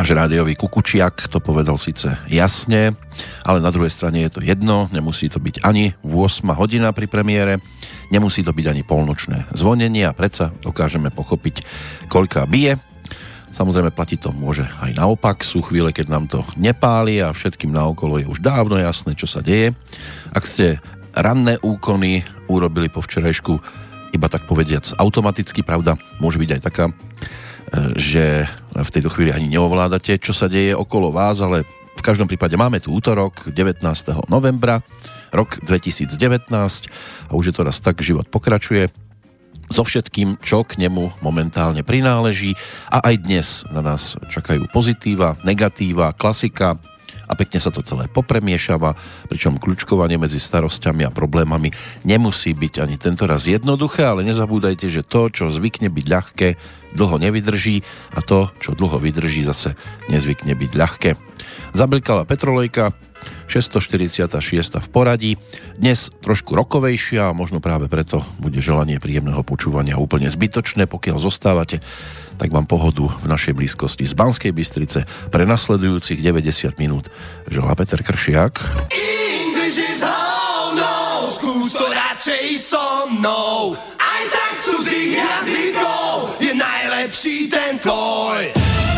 Náš rádiový kukučiak to povedal síce jasne, ale na druhej strane je to jedno, nemusí to byť ani 8 hodina pri premiére, nemusí to byť ani polnočné zvonenie a predsa dokážeme pochopiť, koľká bije. Samozrejme platiť to môže aj naopak, sú chvíle, keď nám to nepáli a všetkým naokolo je už dávno jasné, čo sa deje. Ak ste ranné úkony urobili po včerajšku iba tak povediac automaticky, pravda, môže byť aj taká, že v tejto chvíli ani neovládate, čo sa deje okolo vás, ale v každom prípade máme tu útorok 19. novembra, rok 2019 a už je to raz tak, život pokračuje so všetkým, čo k nemu momentálne prináleží a aj dnes na nás čakajú pozitíva, negatíva, klasika a pekne sa to celé popremiešava, pričom kľučkovanie medzi starosťami a problémami nemusí byť ani tento raz jednoduché, ale nezabúdajte, že to, čo zvykne byť ľahké, dlho nevydrží a to, čo dlho vydrží, zase nezvykne byť ľahké. Zablkala Petrolejka, 646. v poradí, dnes trošku rokovejšia a možno práve preto bude želanie príjemného počúvania úplne zbytočné, pokiaľ zostávate, tak vám pohodu v našej blízkosti z Banskej Bystrice pre nasledujúcich 90 minút želá Peter Kršiak. English is how no, skús to radšej so mnou, aj tak cudzích jazykov je najlepší ten tvoj.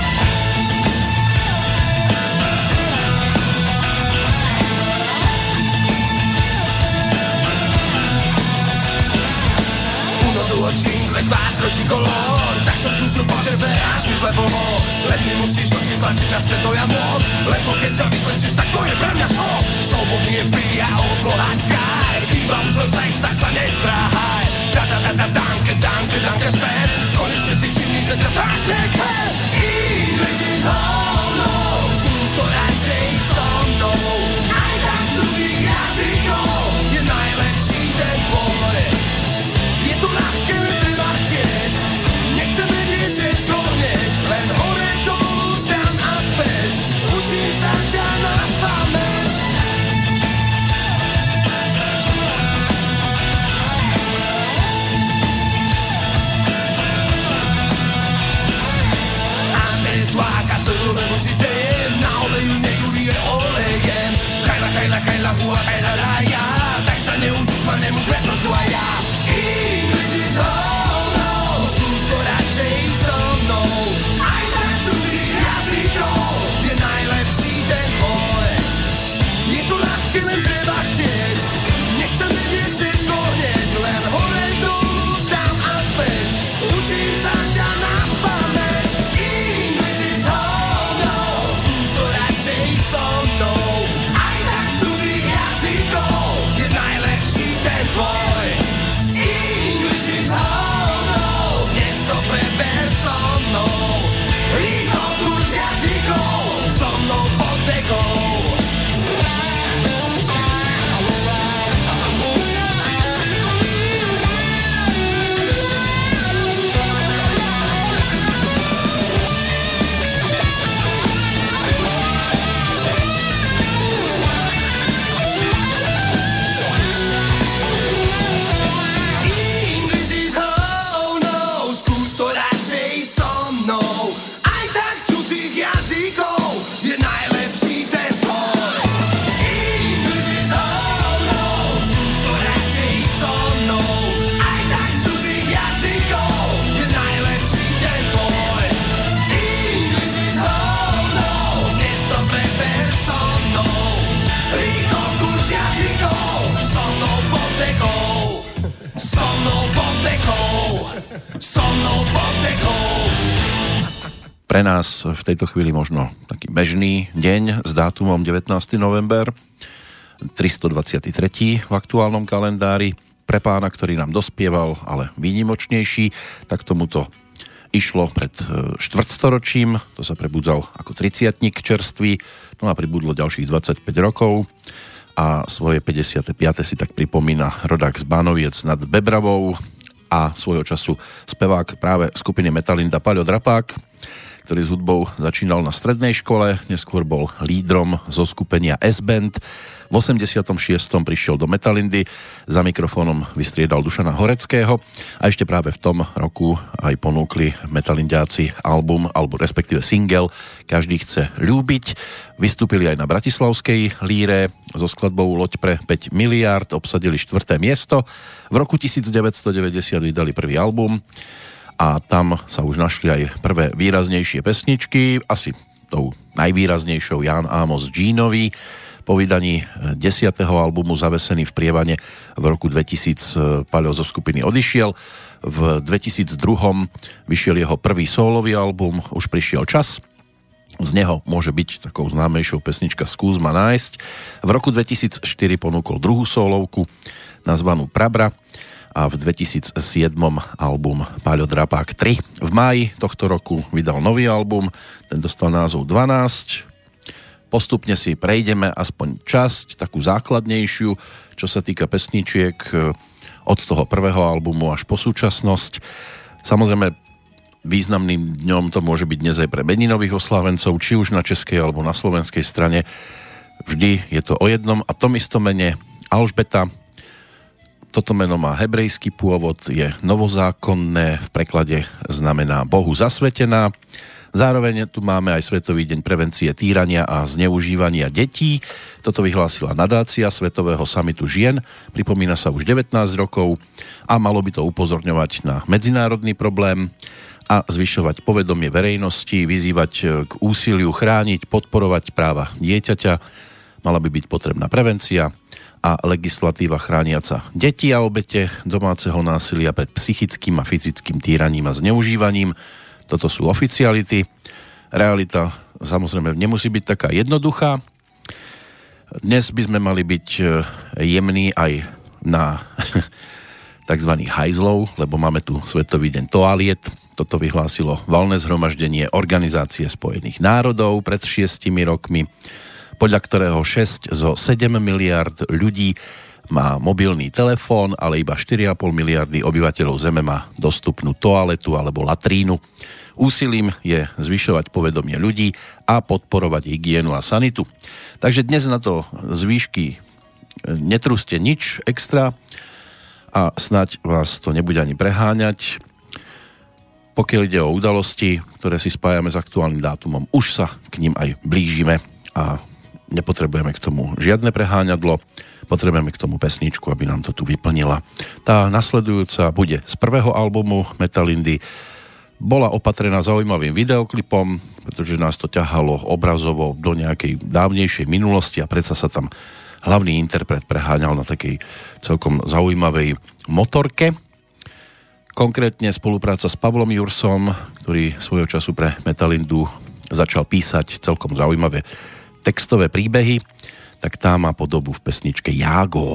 Cinque, quattro, cicolor, tak som tušil po tebe, až mi zle bolo. Len mi musíš oči tlačiť naspäť do jamok, lebo keď sa vyklečíš, tak to je pre mňa šok. Slobodný je free a obloha sky, chýba už len sex, tak sa nestráhaj. Danke, danke, danke schön, konečne si všimni, že ťa strašne chcem. English is all no, skús to radšej so mnou, aj tak cudzích jazykov je najlepší ten tvoj. Je to ľahké, netreba chcieť, nechcem vedieť všetko hneď, len hore, dolu, tam a späť, učím sa ťa na spamäť. Ame toi, quand me si t'aime, na oleju nejulije olejem, kajla, hua, kajla, raja, tak sa neučíš ma, nemôž viac som tu aj ja. English is all no, skús to radšej so mnou, aj tak cudzích jazykov je najlepší ten tvoj. Je to ľahké, len treba chcieť, nechcem vedieť všetko hneď, len hore, dolu, tam a späť, učím sa ťa na spamäť. English is all no, skús to radšej so mnou, aj tak cudzích jazykov je najlepší ten tvoj. English is all no, dnes to preber so mnou, rýchlo kurz jazykov, so mnou pod dekou. Pre nás v tejto chvíli možno taký bežný deň s dátumom 19. november, 323. v aktuálnom kalendári. Pre pána, ktorý nám dospieval, ale výnimočnejší, tak tomuto išlo pred štvrtstoročím, to sa prebudzal ako 30-tník čerstvý, no a pribudlo ďalších 25 rokov a svoje 55. si tak pripomína rodák z Bánoviec nad Bebravou a svojho času spevák práve skupiny Metalinda Paľo Drapák, ktorý s hudbou začínal na strednej škole, neskôr bol lídrom zo skupenia S-Band. V 86. prišiel do Metalindy, za mikrofónom vystriedal Dušana Horeckého a ešte práve v tom roku aj ponúkli metalindiáci album, alebo respektíve single Každý chce ľúbiť. Vystúpili aj na bratislavskej líre so skladbou Loď pre 5 miliárd, obsadili 4. miesto. V roku 1990 vydali prvý album a tam sa už našli aj prvé výraznejšie pesničky, asi tou najvýraznejšou Jan Amos Jeanovi. Po vydaní 10. albumu Zavesený v prievane v roku 2000 Paľo zo skupiny odišiel. V 2002 vyšiel jeho prvý sólový album Už prišiel čas. Z neho môže byť takou známejšou pesnička Skús ma nájsť. V roku 2004 ponúkol druhú sólovku nazvanú Prabra a v 2007 album Paľo Drapák 3. V máji tohto roku vydal nový album, ten dostal názov 12. Postupne si prejdeme aspoň časť, takú základnejšiu, čo sa týka pesničiek od toho prvého albumu až po súčasnosť. Samozrejme, významným dňom to môže byť dnes aj pre meninových oslávencov, či už na českej alebo na slovenskej strane. Vždy je to o jednom a tom istom mene Alžbeta. Toto meno má hebrejský pôvod, je novozákonné, v preklade znamená Bohu zasvetená. Zároveň tu máme aj Svetový deň prevencie týrania a zneužívania detí. Toto vyhlásila nadácia Svetového samitu žien. Pripomína sa už 19 rokov a malo by to upozorňovať na medzinárodný problém a zvyšovať povedomie verejnosti, vyzývať k úsiliu chrániť, podporovať práva dieťaťa. Mala by byť potrebná prevencia a legislatíva chrániaca deti a obete domáceho násilia pred psychickým a fyzickým týraním a zneužívaním. Toto sú oficiality. Realita samozrejme nemusí byť taká jednoduchá. Dnes by sme mali byť jemní aj na tzv. Hajzlov, lebo máme tu Svetový deň toaliet. Toto vyhlásilo valné zhromaždenie Organizácie spojených národov pred 6 rokmi, podľa ktorého 6 zo 7 miliard ľudí má mobilný telefón, ale iba 4,5 miliardy obyvateľov Zeme má dostupnú toaletu alebo latrínu. Úsilím je zvyšovať povedomie ľudí a podporovať hygienu a sanitu. Takže dnes na to zvýšky netrúste nič extra a snáď vás to nebude ani preháňať. Pokiaľ ide o udalosti, ktoré si spájame s aktuálnym dátumom, už sa k ním aj blížime a nepotrebujeme k tomu žiadne preháňadlo. Potrebujeme k tomu pesničku, aby nám to tu vyplnila. Tá nasledujúca bude z prvého albumu Metalindy. Bola opatrená zaujímavým videoklipom, pretože nás to ťahalo obrazovo do nejakej dávnejšej minulosti a predsa sa tam hlavný interpret preháňal na takej celkom zaujímavej motorke. Konkrétne spolupráca s Pavlom Jursom, ktorý svojho času pre Metalindu začal písať celkom zaujímavé textové príbehy, tak tá má podobu v pesničke Jágo.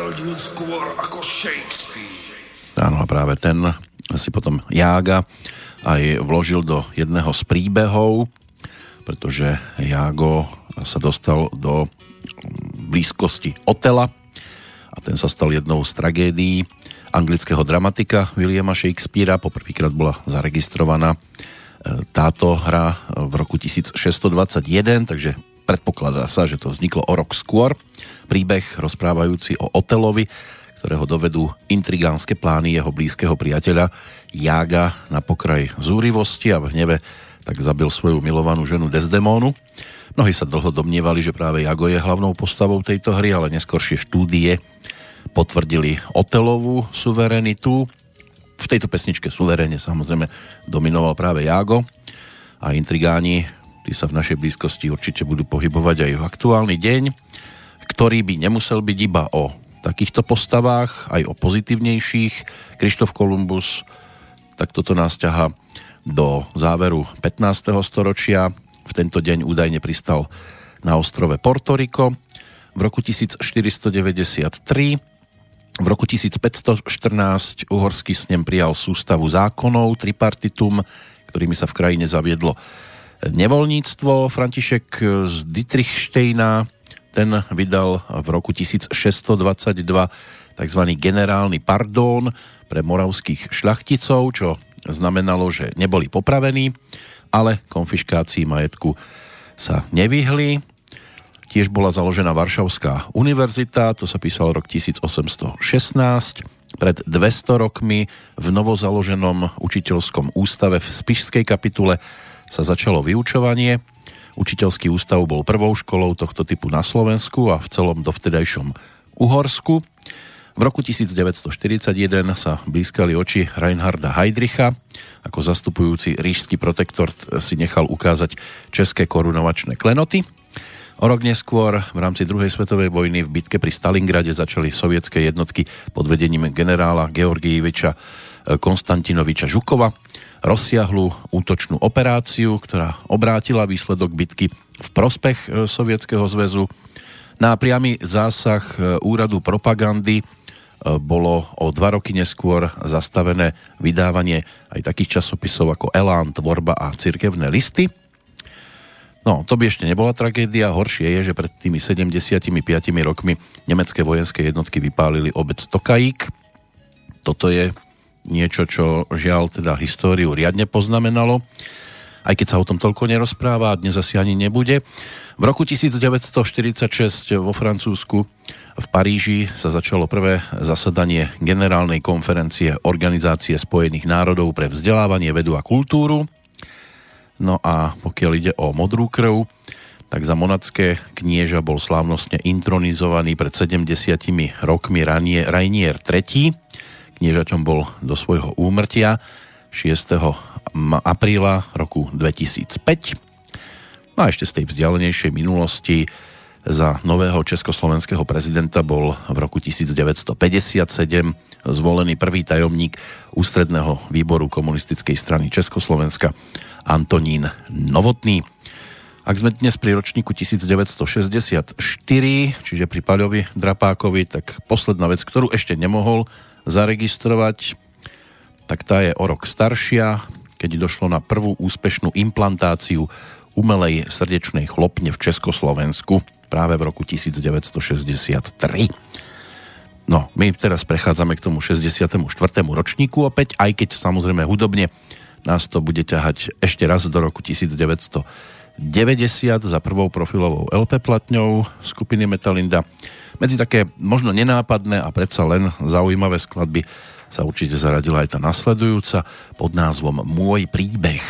narodil skôr ako Shakespeare. Áno, a práve ten si potom Jága aj vložil do jedného z príbehov, pretože Jágo sa dostal do blízkosti Otela a ten sa stal jednou z tragédií anglického dramatika Williama Shakespearea. Poprvýkrát bola zaregistrovaná táto hra v roku 1621, takže predpokladá sa, že to vzniklo o rok skôr. Príbeh rozprávajúci o Otelovi, ktorého dovedú intrigánske plány jeho blízkeho priateľa Jága na pokraj zúrivosti a v hneve tak zabil svoju milovanú ženu Desdemónu. Mnohí sa dlho domnievali, že práve Jágo je hlavnou postavou tejto hry, ale neskoršie štúdie potvrdili Otelovú suverenitu. V tejto pesničke suverénne samozrejme dominoval práve Jágo a intrigáni, tí sa v našej blízkosti určite budú pohybovať aj v aktuálny deň, ktorý by nemusel byť iba o takýchto postavách, aj o pozitívnejších. Krištof Kolumbus tak toto nás ťahá do záveru 15. storočia. V tento deň údajne pristal na ostrove Porto Rico. V roku 1493 v roku 1514 uhorský snem prijal sústavu zákonov tripartitum, ktorými sa v krajine zaviedlo nevoľníctvo. František z Dietrichsteina ten vydal v roku 1622 tzv. Generálny pardón pre moravských šľachticov, čo znamenalo, že neboli popravení, ale konfiškácii majetku sa nevyhli. Tiež bola založená Varšavská univerzita, to sa písal rok 1816. Pred 200 rokmi v novozaloženom učiteľskom ústave v Spišskej kapitule sa začalo vyučovanie. Učiteľský ústav bol prvou školou tohto typu na Slovensku a v celom dovtedajšom Uhorsku. V roku 1941 sa blízkali oči Reinharda Heydricha. Ako zastupujúci ríšsky protektor si nechal ukázať české korunovačné klenoty. O rok neskôr v rámci druhej svetovej vojny v bitke pri Stalingrade začali sovietské jednotky pod vedením generála Georgijeviča Konstantinoviča Žukova rozsiahlu útočnú operáciu, ktorá obrátila výsledok bitky v prospech Sovietskeho zväzu. Na priamy zásah úradu propagandy bolo o 2 roky neskôr zastavené vydávanie aj takých časopisov ako Elán, Tvorba a Cirkevné listy. No, to by ešte nebola tragédia. Horšie je, že pred tými 75 rokmi nemecké vojenské jednotky vypálili obec Tokajík. Toto je niečo, čo žiaľ teda históriu riadne poznamenalo, aj keď sa o tom toľko nerozpráva a dnes asi ani nebude. V roku 1946 vo Francúzsku v Paríži sa začalo prvé zasadanie Generálnej konferencie Organizácie spojených národov pre vzdelávanie, vedu a kultúru. No a pokiaľ ide o modrú krv, tak za monatské knieža bol slávnostne intronizovaný pred 70 rokmi Rainier III. Kniežaťom bol do svojho úmrtia 6. apríla roku 2005. No a ešte z tej vzdialenejšej minulosti za nového československého prezidenta bol v roku 1957 zvolený prvý tajomník ústredného výboru komunistickej strany Československa Antonín Novotný. Ak sme dnes pri ročníku 1964, čiže pri Paľovi Drapákovi, tak posledná vec, ktorú ešte nemohol zaregistrovať, tak tá je o rok staršia, keď došlo na prvú úspešnú implantáciu umelej srdečnej chlopne v Československu práve v roku 1963. No, my teraz prechádzame k tomu 64. ročníku opäť, aj keď samozrejme hudobne nás to bude ťahať ešte raz do roku 1990 za prvou profilovou LP platňou skupiny Metalinda. Medzi také možno nenápadné a predsa len zaujímavé skladby sa určite zaradila aj tá nasledujúca pod názvom Môj príbeh.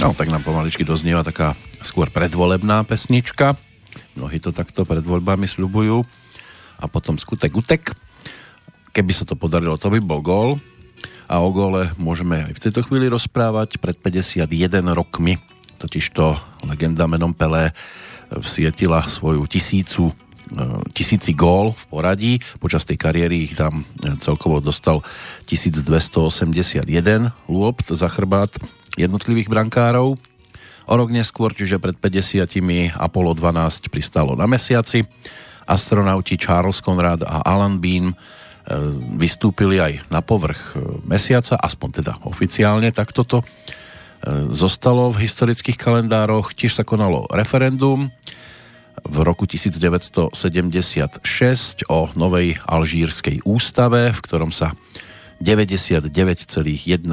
No, tak nám pomaličky doznieva taká skôr predvolebná pesnička. Mnohí to takto pred voľbami sľubujú. A potom skutek utek. Keby sa to podarilo, to by bol gól. A o góle môžeme aj v tejto chvíli rozprávať. Pred 51 rokmi totižto legenda menom Pelé vsietila svoju tisíci gól v poradí. Počas tej kariéry ich tam celkovo dostal 1281 lôpt za chrbát jednotlivých brankárov. O rok neskôr, čiže pred 50 Apollo 12 pristálo na mesiaci. Astronauti Charles Conrad a Alan Bean vystúpili aj na povrch mesiaca, aspoň teda oficiálne, tak toto zostalo v historických kalendároch. Tiež sa konalo referendum v roku 1976 o novej alžírskej ústave, v ktorom sa 99,1%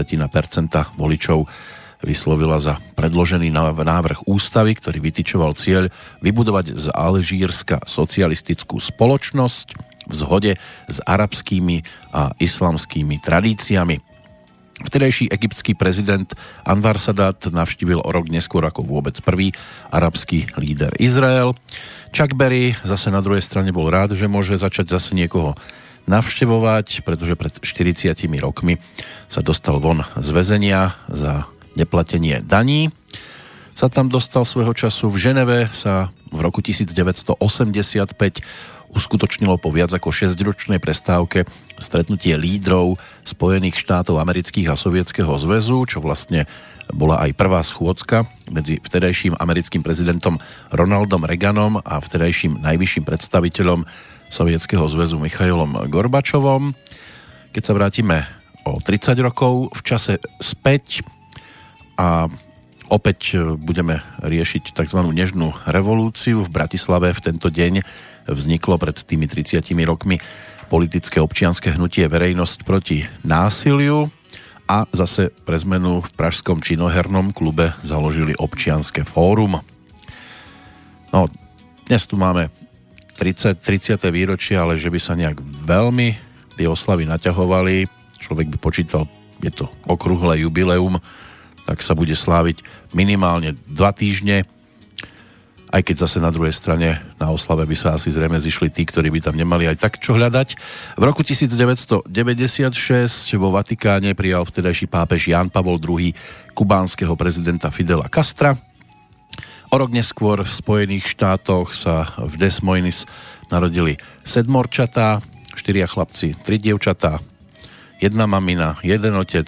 voličov vyslovila za predložený návrh ústavy, ktorý vytyčoval cieľ vybudovať z Alžírska socialistickú spoločnosť v zhode s arabskými a islamskými tradíciami. Vtedajší egyptský prezident Anwar Sadat navštívil o rok neskôr ako vôbec prvý arabský líder Izrael. Chuck Berry zase na druhej strane bol rád, že môže začať zase niekoho navštevovať, pretože pred 40 rokmi sa dostal von z väzenia za neplatenie daní. Sa tam dostal svojho času. V Ženeve sa v roku 1985 uskutočnilo po viac ako 6-ročnej prestávke stretnutie lídrov Spojených štátov amerických a Sovietskeho zväzu, čo vlastne bola aj prvá schôdzka medzi vtedajším americkým prezidentom Ronaldom Reaganom a vtedajším najvyšším predstaviteľom Sovietskeho zväzu Michailom Gorbačovom. Keď sa vrátime o 30 rokov v čase späť a opäť budeme riešiť tzv. Nežnú revolúciu. V Bratislave v tento deň vzniklo pred tými 30 rokmi politické občianske hnutie Verejnosť proti násiliu a zase pre zmenu v pražskom činohernom klube založili občianske fórum. No, dnes tu máme 30. výročie, ale že by sa nejak veľmi tie oslavy naťahovali, človek by počítal, je to okrúhle jubileum, tak sa bude sláviť minimálne 2 týždne, aj keď zase na druhej strane na oslave by sa asi zrejme zišli tí, ktorí by tam nemali aj tak čo hľadať. V roku 1996 vo Vatikáne prijal vtedajší pápež Ján Pavol II kubánskeho prezidenta Fidela Castra. O rok neskôr v Spojených štátoch sa v Des Moines narodili 7-orčatá, 4 chlapci, 3 dievčatá, 1 mamina, 1 otec.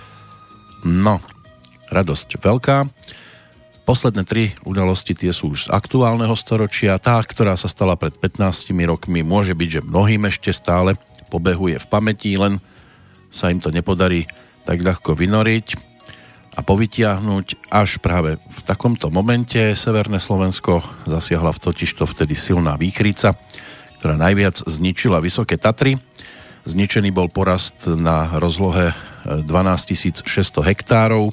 No, radosť veľká. Posledné 3 udalosti, tie sú už z aktuálneho storočia. Tá, ktorá sa stala pred 15 rokmi, môže byť, že mnohým ešte stále pobehuje v pamäti, len sa im to nepodarí tak ľahko vynoriť a povytiahnuť. Až práve v takomto momente Severné Slovensko zasiahla totižto vtedy silná výchrica, ktorá najviac zničila Vysoké Tatry. Zničený bol porast na rozlohe 12 600 hektárov.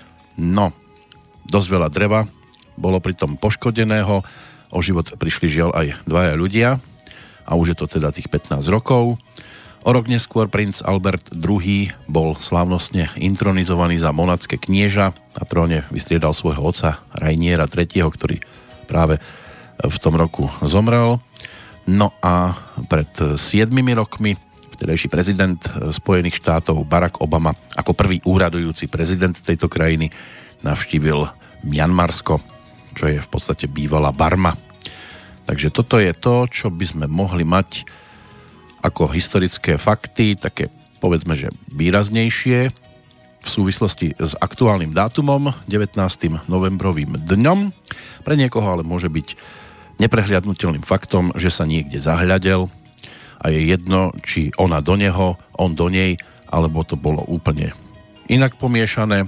No, dosť veľa dreva bolo pritom poškodeného. O život prišli žiaľ aj 2 ľudia a už je to teda tých 15 rokov. O rok neskôr princ Albert II bol slávnostne intronizovaný za monatské knieža. Na tróne vystriedal svojho otca Rainiera III, ktorý práve v tom roku zomrel. No a pred 7 rokmi vtedajší prezident Spojených štátov Barack Obama ako prvý úradujúci prezident tejto krajiny navštívil Mianmarsko, čo je v podstate bývalá Barma. Takže toto je to, čo by sme mohli mať ako historické fakty, také povedzme, že výraznejšie v súvislosti s aktuálnym dátumom, 19. novembrovým dňom. Pre niekoho ale môže byť neprehliadnutelným faktom, že sa niekde zahľadel a je jedno, či ona do neho, on do nej, alebo to bolo úplne inak pomiešané.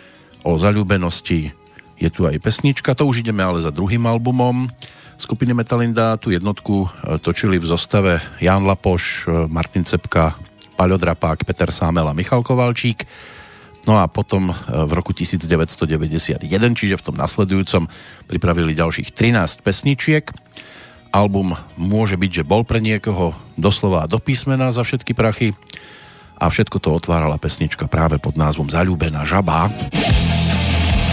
O zaľúbenosti je tu aj pesnička, to už ideme ale za druhým albumom skupiny Metalinda. Tu jednotku točili v zostave Ján Lapoš, Martin Cepka, Paľo Drapák, Peter Sámel a Michal Kovalčík. No a potom v roku 1991, čiže v tom nasledujúcom, pripravili ďalších 13 pesničiek. Album môže byť, že bol pre niekoho doslova do písmena za všetky prachy a všetko to otvárala pesnička práve pod názvom Zaľúbená žaba.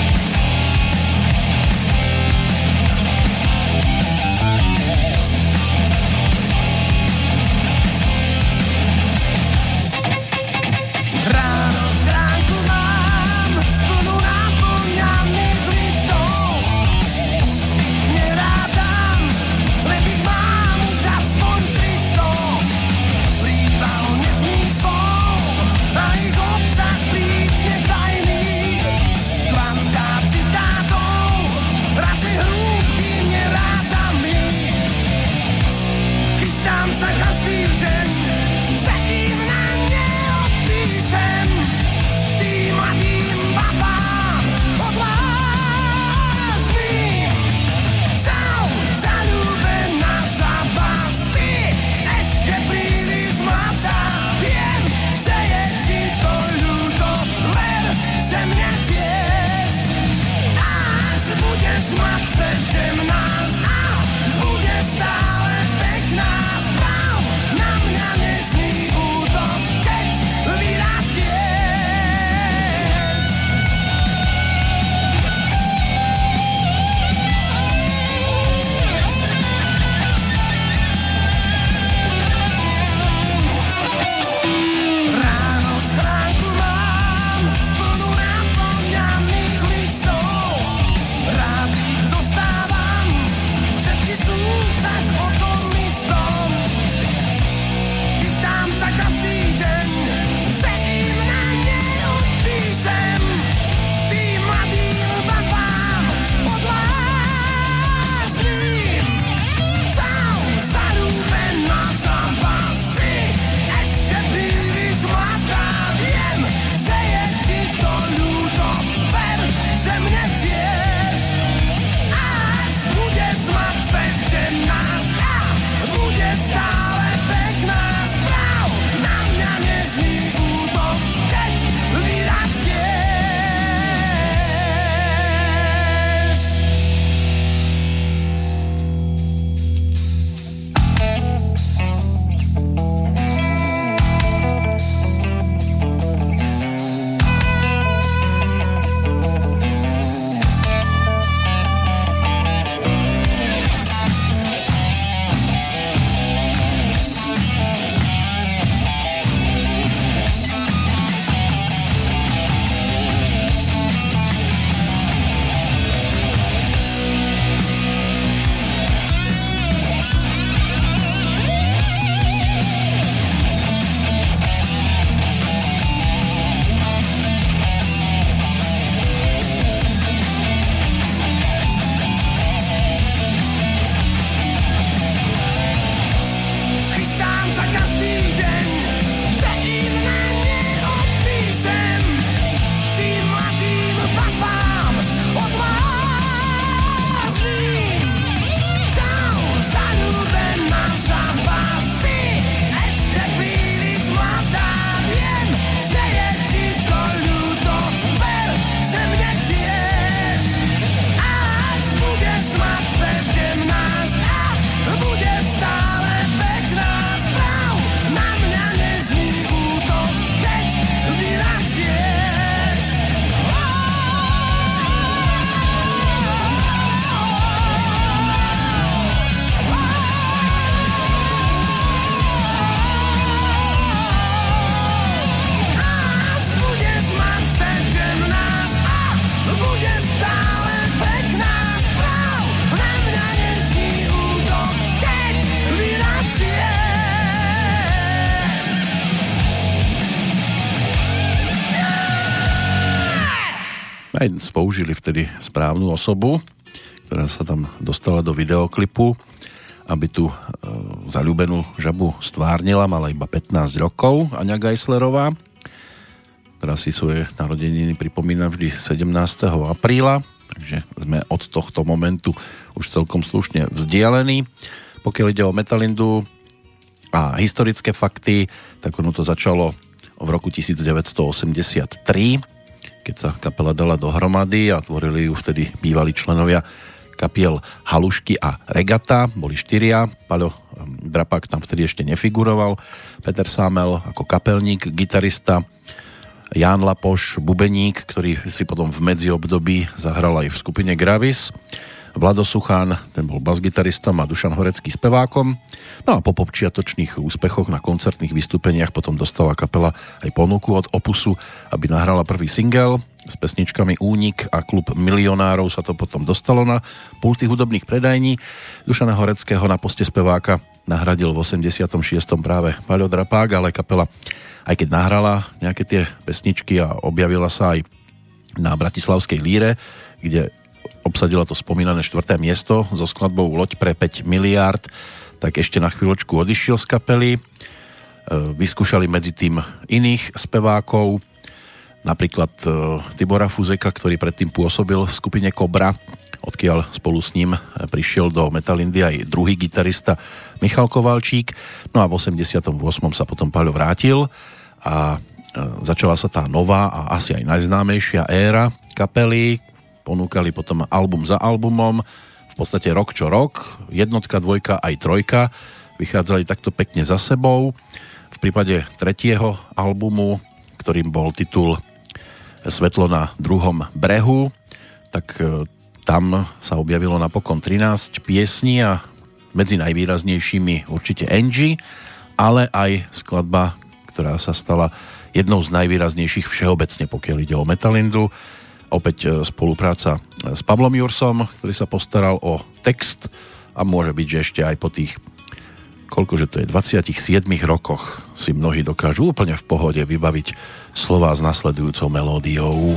stále pekná správ, na mňa nežný útok, keď vyrastieš. Chystám sa každý deň, že im na ne odpíšem, tým mladým babám odvážnym. Čau, zaľúbená žaba, si ešte príliš mladá, viem, že je ti to ľúto, ver, že mne tiež. Až budeš mať 17 a bude stále pekná správ, na mňa nežný útok, keď vyrastieš. Až budeš mať 17 a bude stále pekná správ, na mňa nežný útok, keď vyrastieš. Aj použili vtedy správnu osobu, ktorá sa tam dostala do videoklipu, aby tu zaľúbenú žabu stvárnila, mala iba 15 rokov, Aňa Geislerová, ktorá si svoje narodeniny pripomína vždy 17. apríla, takže sme od tohto momentu už celkom slušne vzdialení. Pokiaľ ide o Metalindu a historické fakty, tak ono to začalo v roku 1983, keď sa kapela dala dohromady a tvorili ju vtedy bývalí členovia kapiel Halušky a Regata, boli 4, Paľo Drapák tam vtedy ešte nefiguroval, Peter Sámel ako kapelník, gitarista, Ján Lapoš, bubeník, ktorý si potom v medziobdobí zahral aj v skupine Gravis, Vlado Suchán, ten bol basgitaristom a Dušan Horecký spevákom. No a po počiatočných úspechoch na koncertných vystúpeniach potom dostala kapela aj ponuku od Opusu, aby nahrala prvý single s pesničkami Únik a Klub milionárov, sa to potom dostalo na pulty hudobných predajní. Dušana Horeckého na poste speváka nahradil v 86. práve Paľo Drapák, ale kapela, aj keď nahrala nejaké tie pesničky a objavila sa aj na Bratislavskej líre, kde obsadila to spomínané 4. miesto so skladbou Loď pre 5 miliárd, tak ešte na chvíľočku odišiel z kapely. Vyskúšali medzi tým iných spevákov, napríklad Tibora Fuzeka, ktorý predtým pôsobil v skupine Kobra, odkiaľ spolu s ním prišiel do Metalindy aj druhý gitarista Michal Kovalčík. No a v 88. sa potom Paľo vrátil a začala sa tá nová a asi aj najznámejšia éra kapely. Ponúkali potom album za albumom, v podstate rok čo rok, 1, 2 aj 3 vychádzali takto pekne za sebou. V prípade 3. albumu, ktorým bol titul Svetlo na druhom brehu, tak tam sa objavilo napokon 13 piesní a medzi najvýraznejšími určite Angie, ale aj skladba, ktorá sa stala jednou z najvýraznejších všeobecne, pokiaľ ide o Metalindu. Opäť spolupráca s Pavlom Jursom, ktorý sa postaral o text a môže byť, že ešte aj po tých, koľkože to je, 27 rokoch si mnohí dokážu úplne v pohode vybaviť slová s nasledujúcou melódiou.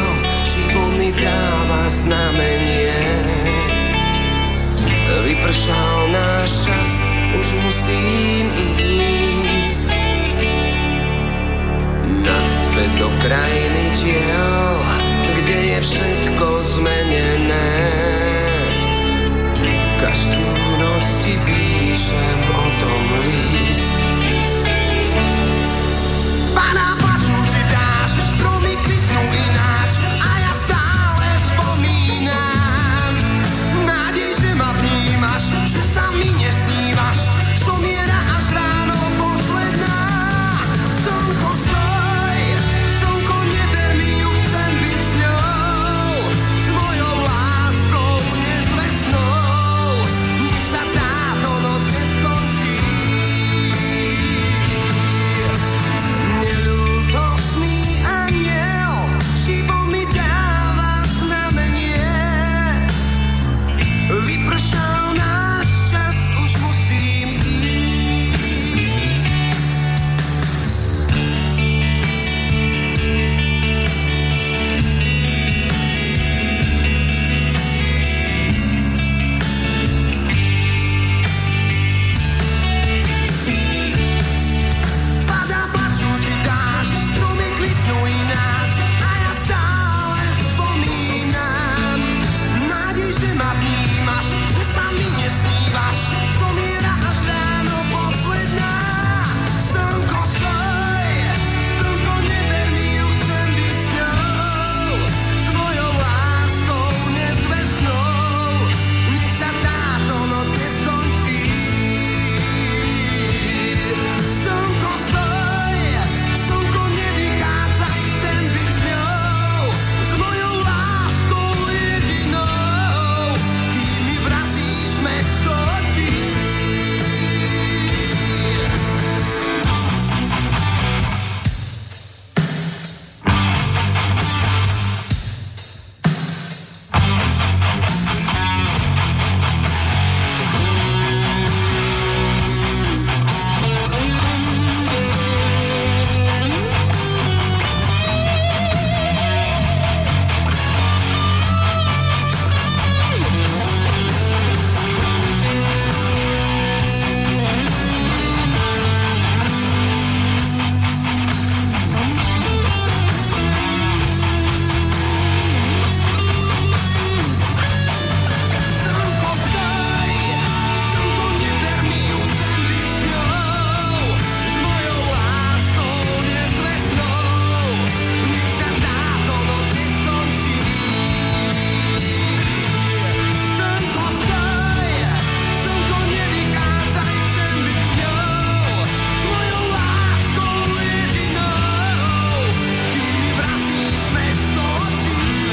Znamenie vypršal musím ísť naspäť do krajiny tiel, kde je všetko zmenené. Každú noc ti píšem o tom list. Padá plačúci dážď, stromy kvitnú ináč a ja stále spomínam. Nádej, že ma vnímaš, že sa mi nesnívaš. Zomiera až ráno posledná. Slnko stoj, slnko neber mi ju, chcem byť s ňou, s mojou láskou nezvestnou. Nech sa táto noc neskončí. Neľútostný anjel šibom mi dáva znamenie. Vypršal náš čas, už musím ísť. Padá plačúci dážď, stromy kvitnú ináč a ja stále spomínam. Nádej, že ma vnímaš, že sa mi nesnívaš. Zomiera až ráno posledná. Slnko stoj, slnko neber mi ju, chcem byť s ňou, s mojou láskou nezvestnou. Nech sa táto noc neskončí. Slnko stoj, slnko nevychádzaj, chcem byť s ňou, s mojou láskou jedinou, kým mi vrazíš mesto očí. Slnko stoj, slnko neber mi ju, chcem byť s ňou, s mojou láskou nezvestnou. Nech sa táto noc neskončí. Slnko stoj, slnko nevychádzaj, chcem byť s ňou, s mojou láskou jedinou, kým mi vrazíš mesto očí.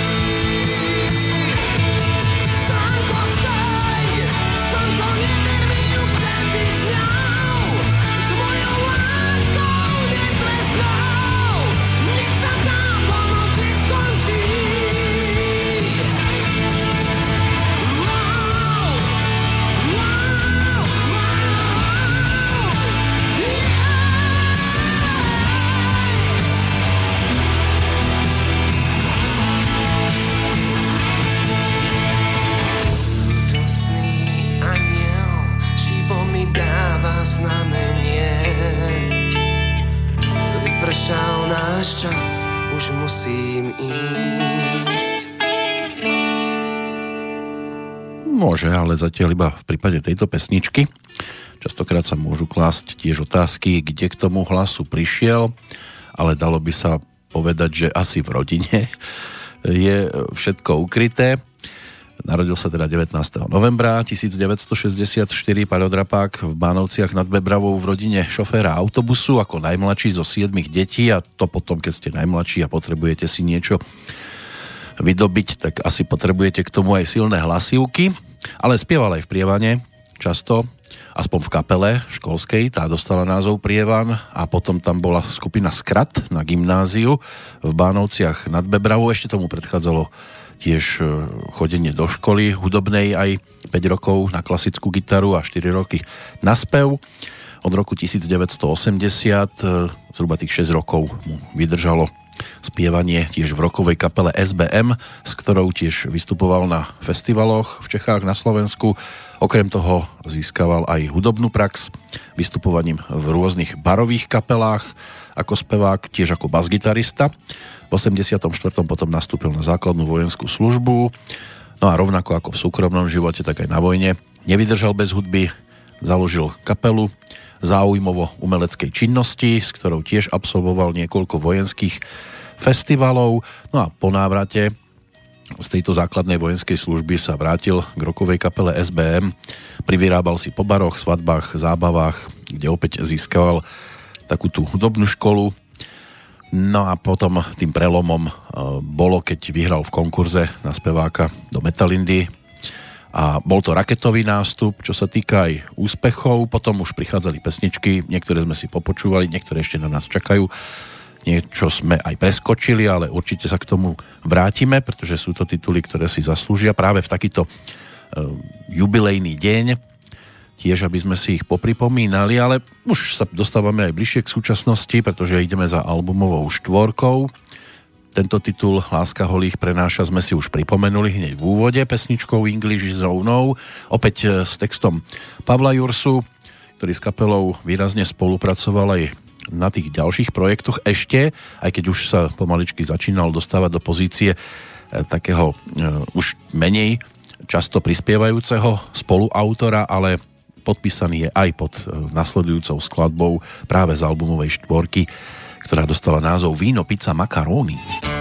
Slnko stoj, slnko neber mi ju, chcem byť s ňou, s mojou láskou nezvestnou. Nech sa táto noc neskončí. Ľútostný anjel šibom mi dáva znamenie. Vypršal náš čas, už musím ísť. Môže, ale zatiaľ iba v prípade tejto pesničky. Častokrát sa môžu klásť tiež otázky, kde k tomu hlasu prišiel, ale dalo by sa povedať, že asi v rodine je všetko ukryté. Narodil sa teda 19. novembra 1964 Paľo Drapák v Bánovciach nad Bebravou v rodine šoféra autobusu ako najmladší zo 7 detí, a to potom, keď ste najmladší a potrebujete si niečo vydobiť, tak asi potrebujete k tomu aj silné hlasivky, ale spieval aj v prievane často, aspoň v kapele školskej, tá dostala názov Prievan, a potom tam bola skupina Skrat na gymnáziu v Bánovciach nad Bebravou. Ešte tomu predchádzalo tiež chodenie do školy hudobnej, aj 5 rokov na klasickú gitaru a 4 roky na spev. Od roku 1980 zhruba tých 6 rokov mu vydržalo spievanie tiež v rockovej kapele SBM, s ktorou tiež vystupoval na festivaloch v Čechách, na Slovensku. Okrem toho získaval aj hudobnú prax vystupovaním v rôznych barových kapelách ako spevák, tiež ako basgitarista. V 84. potom nastúpil na základnú vojenskú službu. No a rovnako ako v súkromnom živote, tak aj na vojne nevydržal bez hudby, založil kapelu záujmovo-umeleckej činnosti, s ktorou tiež absolvoval niekoľko vojenských festivalov. No a po návrate z tejto základnej vojenskej služby sa vrátil k rockovej kapele SBM, privyrábal si po baroch, svadbách, zábavách, kde opäť získaval takú tú hudobnú školu. No a potom tým prelomom bolo, keď vyhral v konkurze na speváka do Metalindy a bol to raketový nástup, čo sa týka aj úspechov. Potom už prichádzali pesničky, niektoré sme si popočúvali, niektoré ešte na nás čakajú, niečo sme aj preskočili, ale určite sa k tomu vrátime, pretože sú to tituly, ktoré si zaslúžia práve v takýto jubilejný deň, tiež aby sme si ich popripomínali, ale už sa dostávame aj bližšie k súčasnosti, pretože ideme za albumovou štvorkou. Tento titul Láska holých prenáša sme si už pripomenuli hneď v úvode pesničkou English Zónou, opäť s textom Pavla Jursu, ktorý s kapelou výrazne spolupracoval aj na tých ďalších projektoch ešte, aj keď už sa pomaličky začínal dostávať do pozície takého už menej často prispievajúceho spoluautora, ale podpísaný je aj pod nasledujúcou skladbou práve z albumovej štvorky, ktorá dostala názov Víno, pizza, makaróny.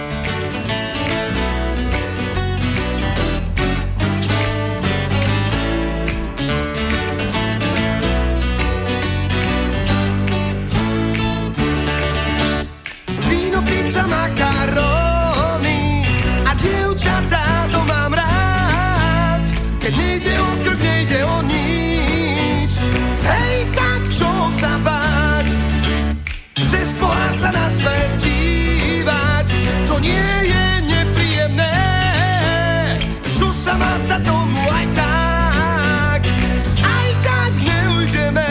Víno, pizza, makaróny a dievčatá, to mám rád. Keď nejde o krk, nejde o nič. Hej, tak čo sa báť? Cez pohár sa na svet dívať, to nie je nepríjemné. Čo sa má stať, tomu aj tak neujdeme.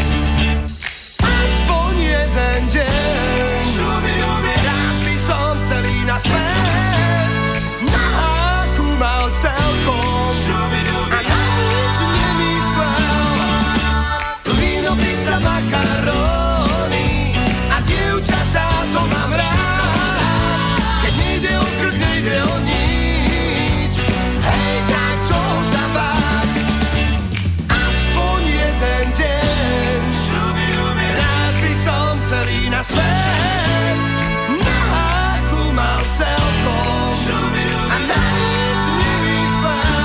Aspoň jeden deň, rád by som celý na svet na háku mal celkom a na nič nemyslel. Víno, pizza, makaróny a dievčatá, to mám rád. Keď nejde o krk, nejde o nič. Hej, tak čo sa báť? Aspoň jeden deň, rád by som celý na svet na háku mal celkom a na nič nemyslel.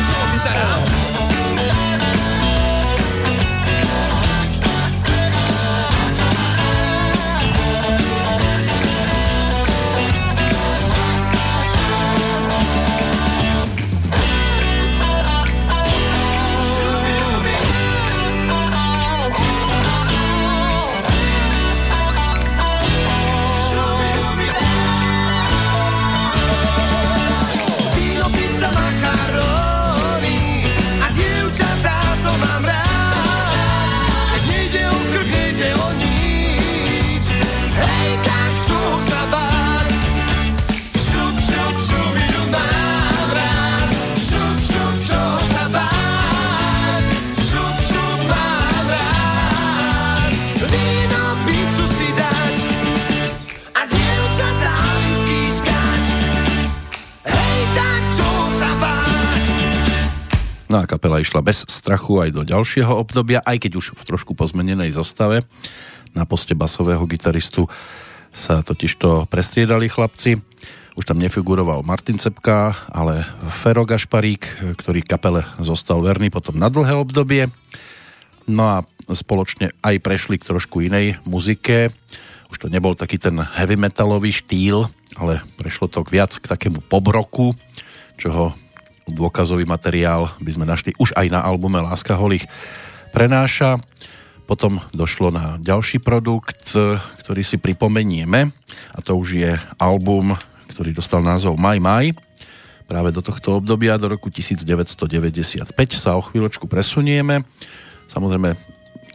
Víno, pizza, makaróny a dievčatá, to mám rád. Keď nejde o krk, nejde o nič. Hej, tak čo sa báť? Šup, šup, šubidu mám rád. Šup, šup, čo sa báť? Šup, šup, mám rád. Víno, pizzu si dať a dievčatá vystískať. Hej, tak čo sa báť? No a kapela išla bez strachu aj do ďalšieho obdobia, aj keď už v trošku pozmenenej zostave. Na poste basového gitaristu sa totižto prestriedali chlapci. Už tam nefiguroval Martin Cepka, ale Fero Gašparík, ktorý kapele zostal verný potom na dlhé obdobie. No a spoločne aj prešli k trošku inej muzike. Už to nebol taký ten heavy metalový štýl, ale prešlo to viac k takému pop-rocku, čoho dôkazový materiál by sme našli už aj na albume Láska holých prenáša. Potom došlo na ďalší produkt, ktorý si pripomenieme, a to už je album, ktorý dostal názov Maj Maj. Práve do tohto obdobia, do roku 1995 sa o chvíľočku presunieme. Samozrejme,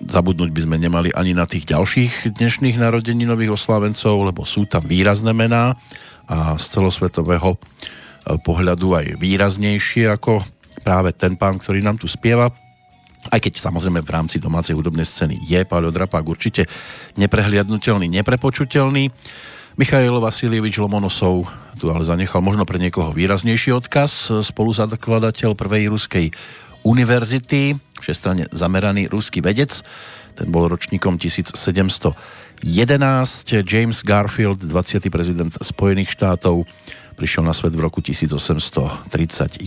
Zabudnúť by sme nemali ani na tých ďalších dnešných narodeninových oslávencov, lebo sú tam výrazné mená a z celosvetového pohľadu aj výraznejšie ako práve ten pán, ktorý nám tu spieva. Aj keď samozrejme v rámci domácej hudobnej scény je Paľo Drapák určite neprehliadnutelný, neprepočuteľný. Michail Vasilievič Lomonosov tu ale zanechal možno pre niekoho výraznejší odkaz. Spoluzakladateľ prvej ruskej univerzity, všestranne zameraný ruský vedec. Ten bol ročníkom 1711. James Garfield, 20. prezident Spojených štátov, prišiel na svet v roku 1831.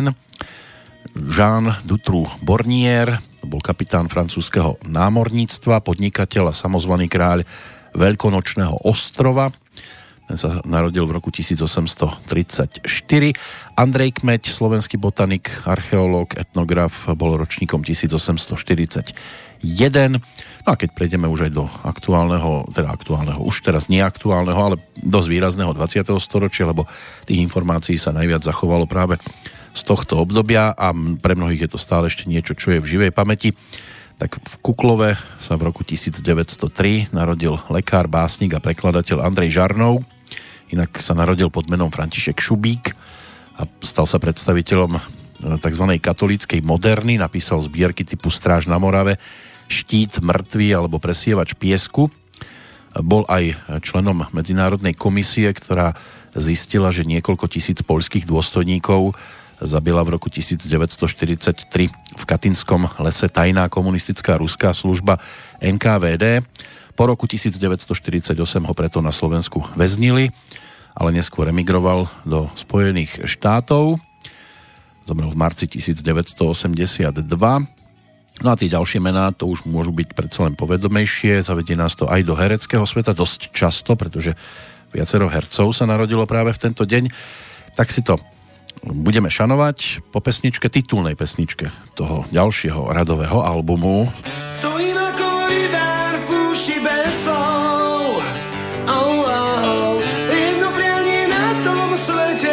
Jean Dutroux Bornier, to bol kapitán francúzskeho námorníctva, podnikateľ a samozvaný kráľ Veľkonočného ostrova. Ten sa narodil v roku 1834. Andrej Kmeď, slovenský botanik, archeológ, etnograf, bol ročníkom 1841. No a keď prejdeme už aj do aktuálneho, už teraz neaktuálneho, ale dosť výrazného 20. storočia, lebo tých informácií sa najviac zachovalo práve z tohto obdobia a pre mnohých je to stále ešte niečo, čo je v živej pamäti. Tak v Kuklove sa v roku 1903 narodil lekár, básnik a prekladateľ Andrej Žarnov. Inak sa narodil pod menom František Šubík a stal sa predstaviteľom tzv. Katolíckej moderny. Napísal zbierky typu Stráž na Morave, Štít mŕtvy alebo Presievač piesku. Bol aj členom medzinárodnej komisie, ktorá zistila, že niekoľko tisíc poľských dôstojníkov zabila v roku 1943 v Katynskom lese tajná komunistická ruská služba NKVD. Po roku 1948 ho preto na Slovensku väznili, ale neskôr emigroval do Spojených štátov. Zomrel v marci 1982. No a tie ďalšie mená, to už môžu byť predsa len povedomejšie. Zavedie nás to aj do hereckého sveta dosť často, pretože viacero hercov sa narodilo práve v tento deň. Tak si to budeme šanovať po pesničke, titulnej pesničke toho ďalšieho radového albumu. Stojím ako rybár v púšti bez slov. Oh, oh, jedno prianie na tom svete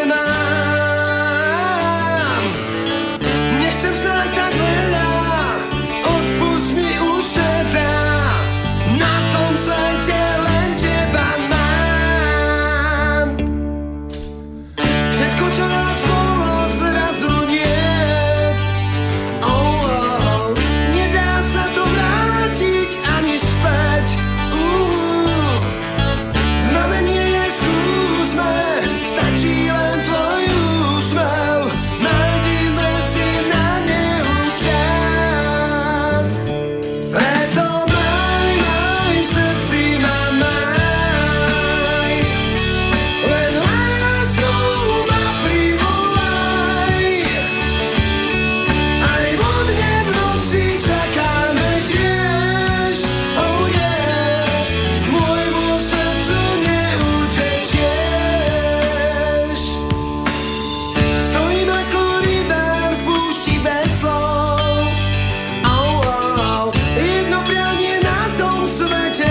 mám. Nechcem snáď tak veľa, odpusť mi už teda. Na tom svete len teba mám. Všetko, čo nás pomoc zrazu niet. Oh, oh, nedá sa to vrátiť ani späť. Znamenie je skúsme, stačí len tvoj úsmev. Nájdime si na neho čas. Preto maj, v srdci ma maj. Len láskou ma privolaj. Aj vodne v noci čakáme tiež. Oh yeah, môjmu srdcu neutečieš. Stojím ako rybár v púšti bez slov. Oh, oh, jedno prianie na tom svete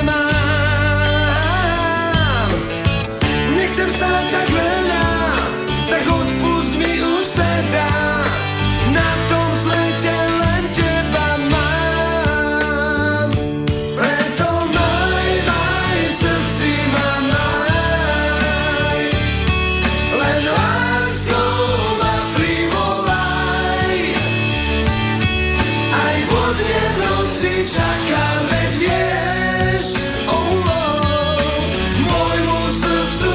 mám. Nechcem stáť tak veľa, tak odpusť mi už teda. Na tom svete len teba mám. Preto maj, v srdci ma maj. Len láskou ma privolaj. Aj vodne v noci čakám, veď vieš. Oh, oh, môjmu srdcu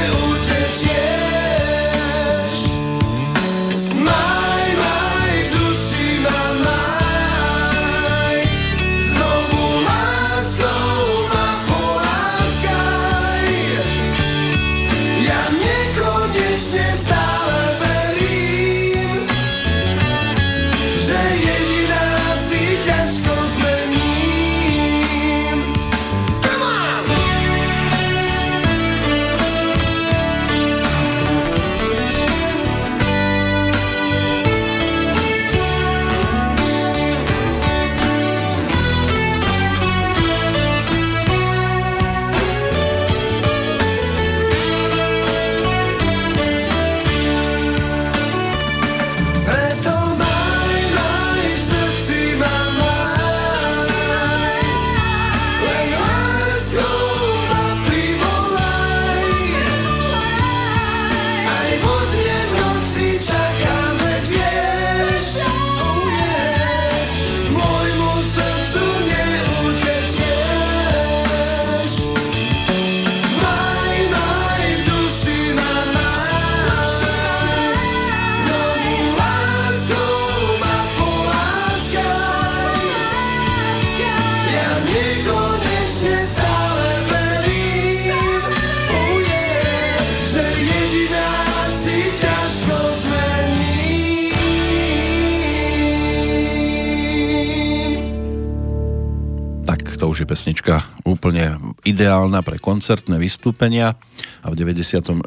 neutečieš. Maj, v duši ma maj. Znovu láskou ma poláskaj. Ja nekonečne stále verím, že jediná si ťažko zmení. to už je pesnička úplne ideálna pre koncertné vystúpenia a v 96.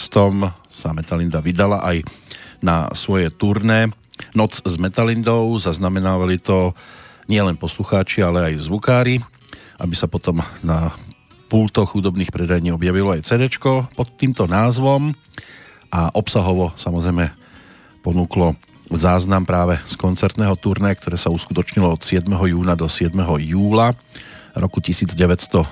sa Metalinda vydala aj na svoje turné Noc s Metalindou. Zaznamenávali to nielen poslucháči, ale aj zvukári, aby sa potom na pultoch hudobných predajní objavilo aj CDčko pod týmto názvom a obsahovo samozrejme ponúklo záznam práve z koncertného turné, ktoré sa uskutočnilo od 7. júna do 7. júla roku 1996.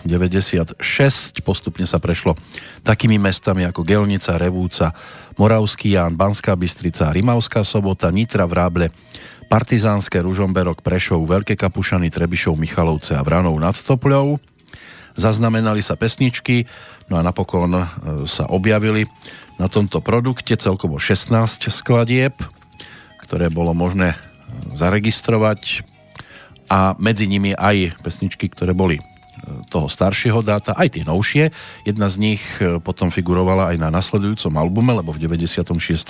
Postupne sa prešlo takými mestami ako Gelnica, Revúca, Moravský Ján, Banská Bystrica, Rimavská Sobota, Nitra, Vráble, Partizánske, Ružomberok, Prešov, Veľké Kapušany, Trebišov, Michalovce a Vranov nad Topľou. Zaznamenali sa pesničky, no a napokon sa objavili na tomto produkte celkovo 16 skladieb, ktoré bolo možné zaregistrovať a medzi nimi aj pesničky, ktoré boli toho staršieho dáta, aj tie novšie. Jedna z nich potom figurovala aj na nasledujúcom albume, lebo v 96.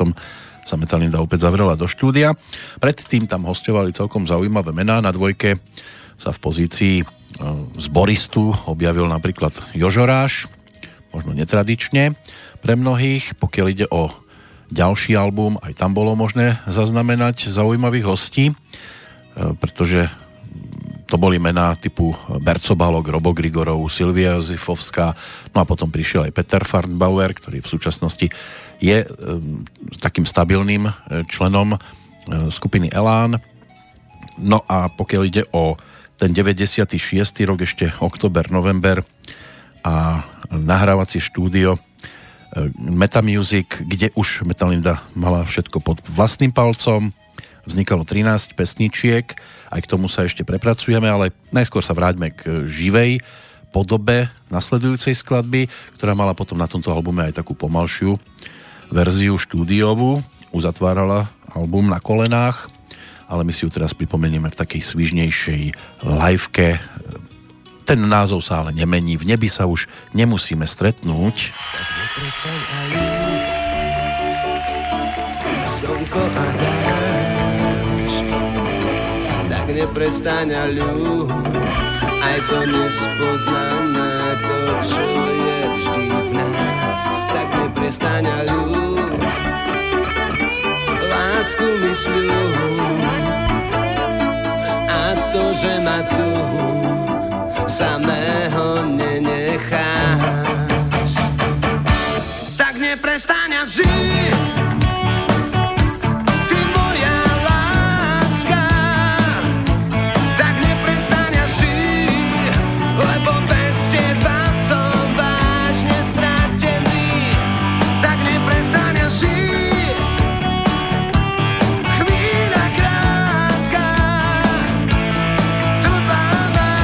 sa Metalinda opäť zavrela do štúdia. Predtým tam hosťovali celkom zaujímavé mená. Na dvojke sa v pozícii zboristu objavil napríklad Jožoráš, možno netradične pre mnohých. Pokiaľ ide o ďalší album, aj tam bolo možné zaznamenať zaujímavých hostí, pretože to boli mená typu Berco Balog, Robo Grigorov, Silvia Jozifovská, no a potom prišiel aj Peter Farnbauer, ktorý v súčasnosti je takým stabilným členom skupiny Elán. No a pokiaľ ide o ten 96. rok, ešte október, november a nahrávacie štúdio Metamusic, kde už Metalinda mala všetko pod vlastným palcom. Vznikalo 13 pesničiek, aj k tomu sa ešte prepracujeme, ale najskôr sa vráťme k živej podobe nasledujúcej skladby, ktorá mala potom na tomto albume aj takú pomalšiu verziu štúdiovú. Uzatvárala album na kolenách, ale my si ju teraz pripomenieme v takej svižnejšej liveke. Ten názov sa ale nemení, v nebi sa už nemusíme stretnúť. Slnko a dážď, tak neprestaň a ľúď, aj to nespoznané, to, čo je vždy v nás, tak neprestaň a ľúď, lásku mi sľúď, a to, že ma tu samého nenecháš, tak neprestaň a žij. Ty moja láska, tak neprestaň a žij, lebo bez teba som vážne stratený, tak neprestaň a žij. Chvíľa krátka, trváva.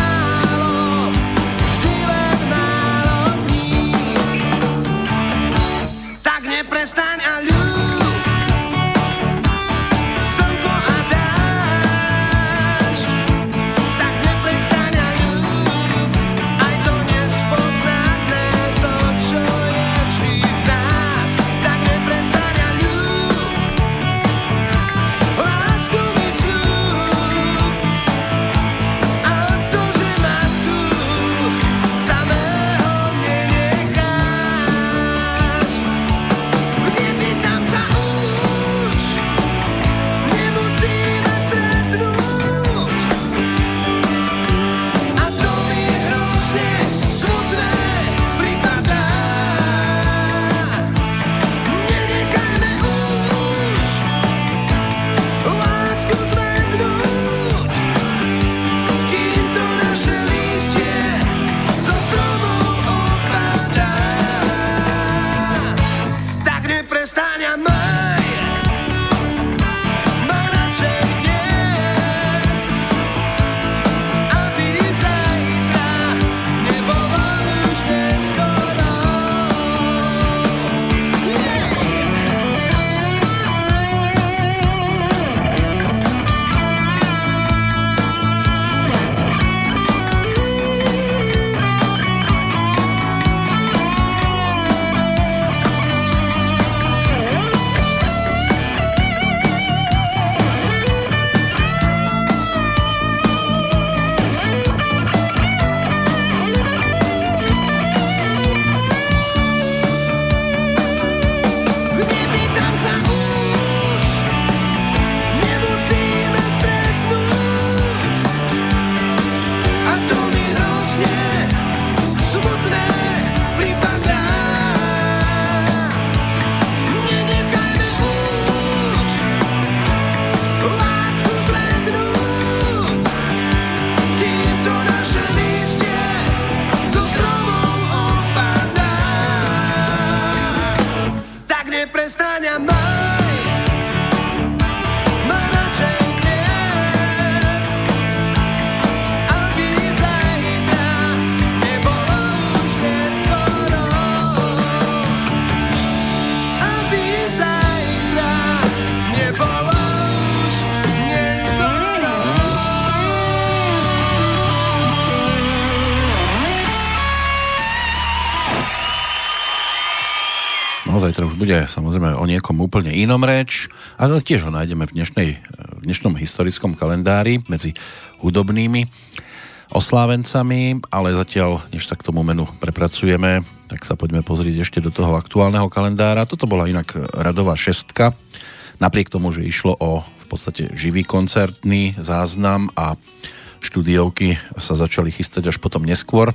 zajtra už bude samozrejme o niekom úplne inom reč, ale tiež ho nájdeme v dnešnom historickom kalendári medzi hudobnými oslávencami, ale zatiaľ, než sa k tomu menu prepracujeme, tak sa poďme pozrieť ešte do toho aktuálneho kalendára. Toto bola inak radová šestka, napriek tomu, že išlo o v podstate živý koncertný záznam a štúdiovky sa začali chystať až potom neskôr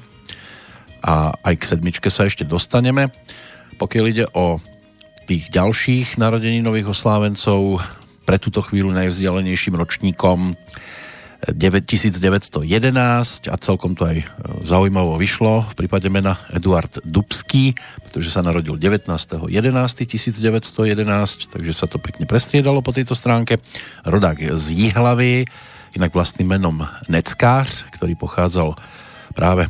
a aj k sedmičke sa ešte dostaneme. Pokiaľ ide o tých ďalších narodeninových oslávencov, pre túto chvíľu najvzdialenejším ročníkom 1911 a celkom to aj zaujímavo vyšlo v prípade mena Eduard Dubský, pretože sa narodil 19.11.1911, takže sa to pekne prestriedalo po tejto stránke. Rodák z Jihlavy, inak vlastným menom Neckář, ktorý pochádzal práve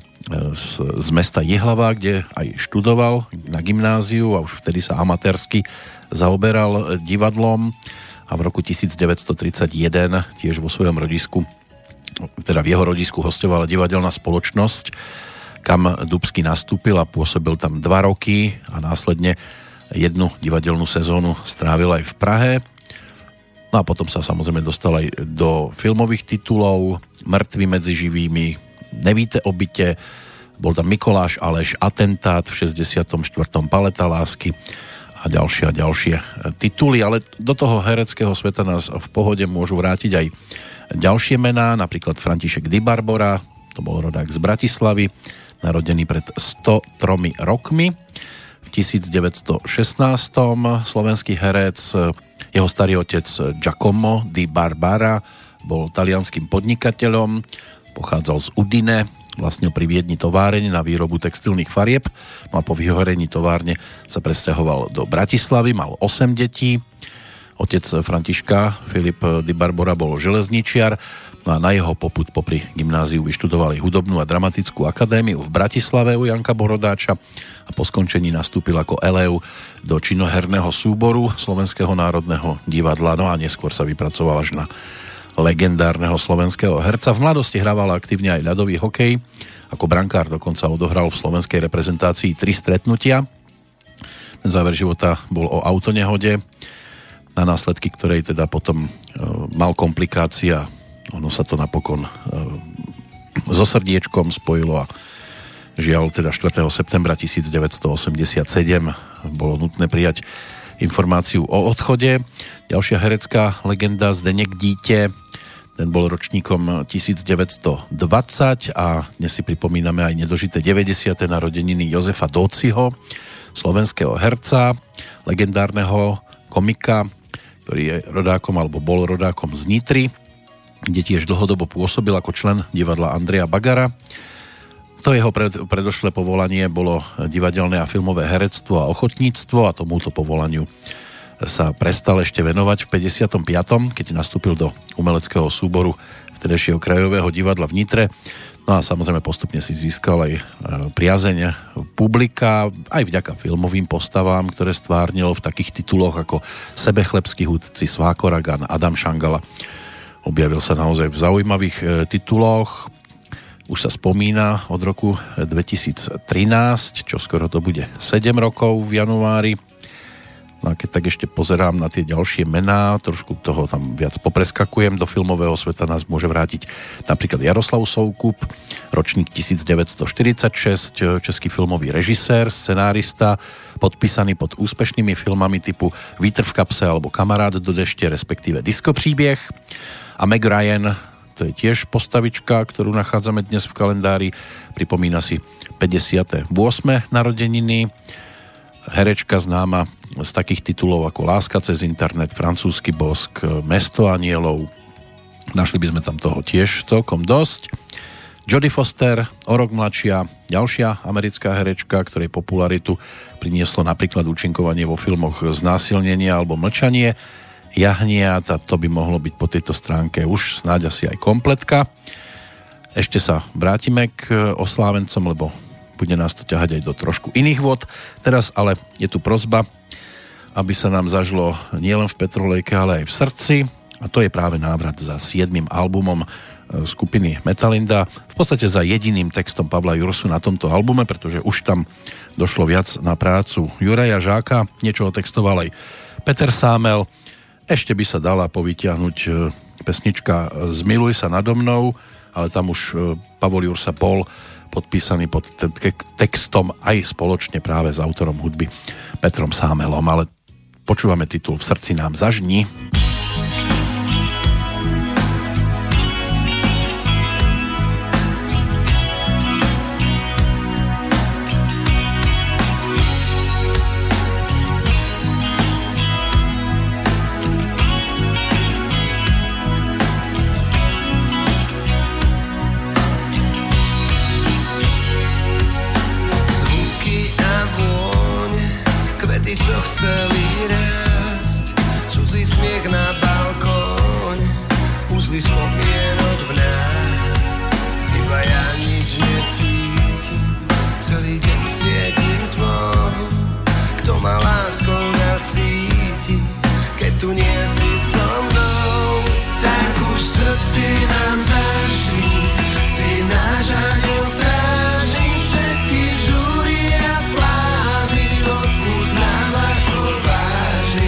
z mesta Jihlava, kde aj študoval na gymnáziu a už vtedy sa amatérsky zaoberal divadlom a v roku 1931 tiež vo svojom rodisku, teda v jeho rodisku hostovala divadelná spoločnosť, kam Dubský nastúpil a pôsobil tam 2 roky a následne jednu divadelnú sezónu strávil aj v Prahe. No a potom sa samozrejme dostal aj do filmových titulov Mŕtvi medzi živými, Nevíte o byte, bol tam Mikoláš Aleš, Atentát v 64. Paleta lásky a ďalšie tituly, ale do toho hereckého sveta nás v pohode môžu vrátiť aj ďalšie mená, napríklad František Di Barbora, to bol rodák z Bratislavy, narodený pred 103 rokmi. V 1916. slovenský herec, jeho starý otec Giacomo Di Barbara bol talianským podnikateľom, pochádzal z Udine, vlastnil pri Viedni továreň na výrobu textilných farieb, no a po vyhorení továrne sa presťahoval do Bratislavy, mal 8 detí. Otec Františka, Filip Di Barbora, bol železničiar, no a na jeho popud popri gymnáziu vyštudoval aj hudobnú a dramatickú akadémiu v Bratislave u Janka Borodáča a po skončení nastúpil ako elév do činoherného súboru Slovenského národného divadla, no a neskôr sa vypracoval až na legendárneho slovenského herca. V mladosti hrával aktívne aj ľadový hokej. Ako brankár dokonca odohral v slovenskej reprezentácii 3 stretnutia. Ten záver života bol o autonehode, na následky ktorej teda potom mal komplikácia. Ono sa to napokon so srdiečkom spojilo a žiaľ teda 4. septembra 1987 bolo nutné prijať informáciu o odchode. Ďalšia herecká legenda Zdeněk Dítě, ten bol ročníkom 1920 a dnes si pripomíname aj nedožité 90. narodeniny Jozefa Dóciho, slovenského herca, legendárneho komika, ktorý je rodákom alebo bol rodákom z Nitry, kde tiež dlhodobo pôsobil ako člen divadla Andreja Bagara. To jeho predošlé povolanie bolo divadelné a filmové herectvo a ochotníctvo a tomuto povolaniu sa prestal ešte venovať v 55., keď nastúpil do umeleckého súboru vtedajšieho krajového divadla v Nitre. No a samozrejme postupne si získal aj priazeň publika, aj vďaka filmovým postavám, ktoré stvárnil v takých tituloch ako Sebechlebský hudci, Sváko Ragan, Adam Šangala. Objavil sa naozaj v zaujímavých tituloch. Už sa spomína od roku 2013, čo skoro to bude 7 rokov v januári. No a keď tak ešte pozerám na tie ďalšie mená, trošku toho tam viac popreskakujem, do filmového sveta nás môže vrátiť napríklad Jaroslav Soukup, ročník 1946, český filmový režisér, scenárista, podpísaný pod úspešnými filmami typu Vítr v kapse alebo Kamarád do dešte, respektíve Diskopříběh. A Meg Ryan, to je tiež postavička, ktorú nachádzame dnes v kalendári, pripomína si 58. narodeniny. Herečka známa z takých titulov ako Láska cez internet, Francúzsky bosk, Mesto anielov. Našli by sme tam toho tiež celkom dosť. Jodie Foster, o rok mladšia, ďalšia americká herečka, ktorej popularitu prinieslo napríklad účinkovanie vo filmoch Znásilnenie alebo Mlčanie jahniat, a to by mohlo byť po tejto stránke už snáď asi aj kompletka. Ešte sa vrátime k oslávencom, lebo bude nás to ťahať aj do trošku iných vod. Teraz ale je tu prosba, aby sa nám zažilo nielen v Petrolejke, ale aj v srdci. A to je práve návrat za 7. albumom skupiny Metalinda, v podstate za jediným textom Pavla Jursu na tomto albume, pretože už tam došlo viac na prácu Juraja Žáka, niečo otextoval aj Peter Sámel, ešte by sa dala povytiahnuť pesnička Zmiluj sa nado mnou, ale tam už Pavol Jursa bol podpísaný pod textom aj spoločne práve s autorom hudby Petrom Sámelom, ale počúvame titul V srdci nám zažni. Chceli rásť, cudzí smiech na balkóne, uzly spomienok v nás. Iba ja nič necítim, celý deň svietím tmou. Kto ma láskou nasíti, keď tu nie si so mnou? Tak už v srdci nám zažni, si náš aniel strážny, všetky žúry a flámy odpúsť nám ako vážny.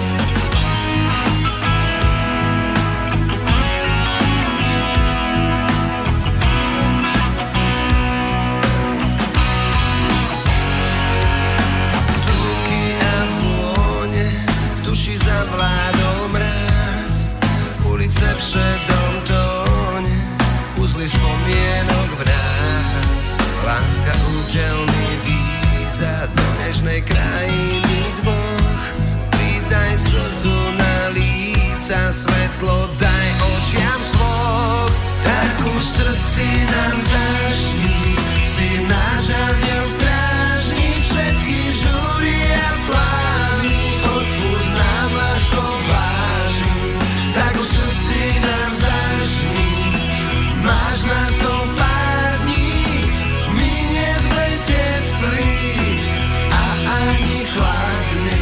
Zvuky a vône, v duši zavládol mráz, ulice v šedom tóne, uzly spomienok v nás. Láska údelný víza do nežnej krajiny dvoch. Pridaj slzu na líca, svetlo daj očiam svoch. Tak už v srdci nám zažni, si náš aniel strážny, všetky žúry a flámy odpúsť nám ľahko vážny. Tak už v srdci nám zažni, máš na to pár dní, my nie sme teplí a ani chladní.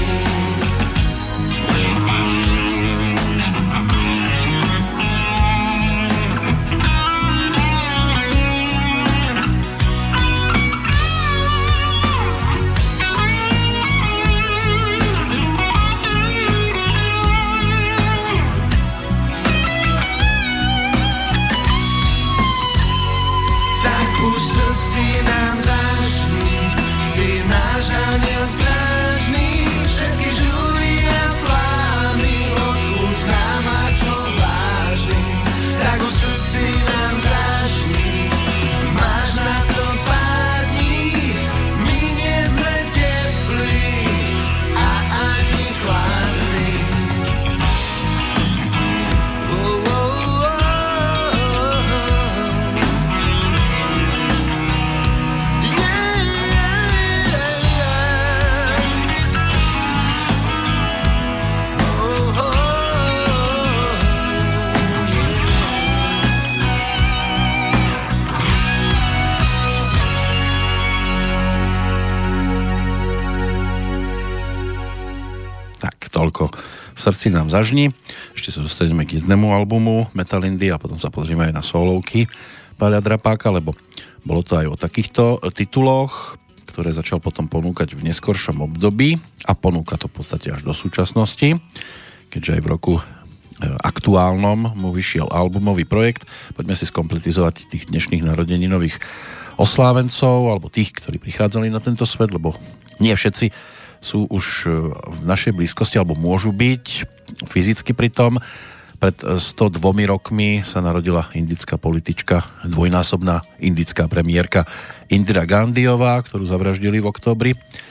Tak už v srdci nám zažni, si náš aniel strážny, všetky žúry a flámy odpúsť nám ako vážny. Tak už v srdci nám zažni, máš na to pár dní, my nie sme teplí a ani chladní. Tak, toľko v srdci nám zažni. Ešte sa dostaneme k jednému albumu Metalindy a potom sa pozrieme aj na solovky Páľa Drapáka, lebo bolo to aj o takýchto tituloch, ktoré začal potom ponúkať v neskoršom období a ponúka to v podstate až do súčasnosti, keďže aj v roku aktuálnom mu vyšiel albumový projekt. Poďme si skompletizovať tých dnešných narodeninových oslávencov alebo tých, ktorí prichádzali na tento svet, lebo nie všetci sú už v našej blízkosti alebo môžu byť fyzicky pritom. Pred 102 rokmi sa narodila indická politička, dvojnásobná indická premiérka Indira Gandhiová, ktorú zavraždili v októbri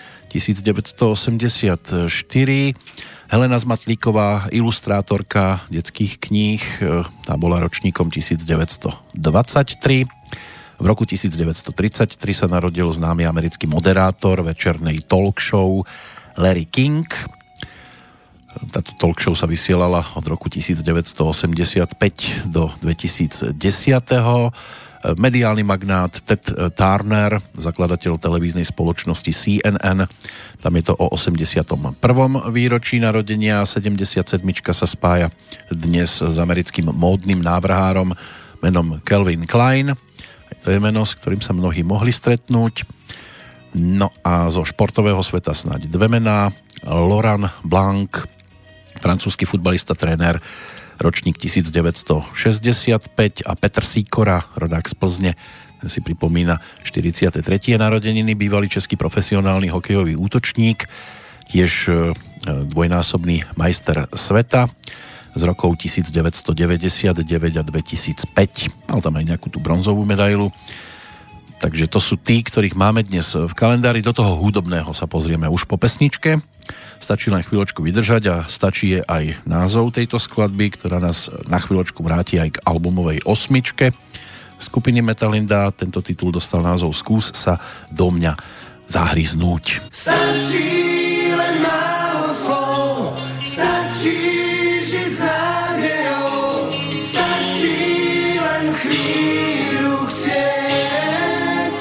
1984. Helena Zmatlíková, ilustrátorka detských kníh, tá bola ročníkom 1923. V roku 1933 sa narodil známy americký moderátor večernej talk show Larry King. Táto talk show sa vysielala od roku 1985 do 2010. Mediálny magnát Ted Turner, zakladateľ televíznej spoločnosti CNN, tam je to o 81. výročí narodenia. 77. sa spája dnes s americkým módnym návrhárom menom Calvin Klein. To je meno, s ktorým sa mnohí mohli stretnúť. No a zo športového sveta snáď dve mená. Laurent Blanc, francúzsky futbalista, tréner, ročník 1965, a Petr Sýkora, rodák z Plzne, ten si pripomína 43. narodeniny, bývalý český profesionálny hokejový útočník, tiež dvojnásobný majster sveta z rokov 1999 a 2005. Mal tam aj nejakú tú bronzovú medailu. Takže to sú tí, ktorých máme dnes v kalendári. Do toho hudobného sa pozrieme už po pesničke. Stačí len chvíľočku vydržať a stačí je aj názov tejto skladby, ktorá nás na chvíľočku vráti aj k albumovej 8 skupiny Metalinda. Tento titul dostal názov Skús sa do mňa zahryznúť. Stačí len málo slov, stačí žiť s nádejou, stačí len chvíľu chcieť.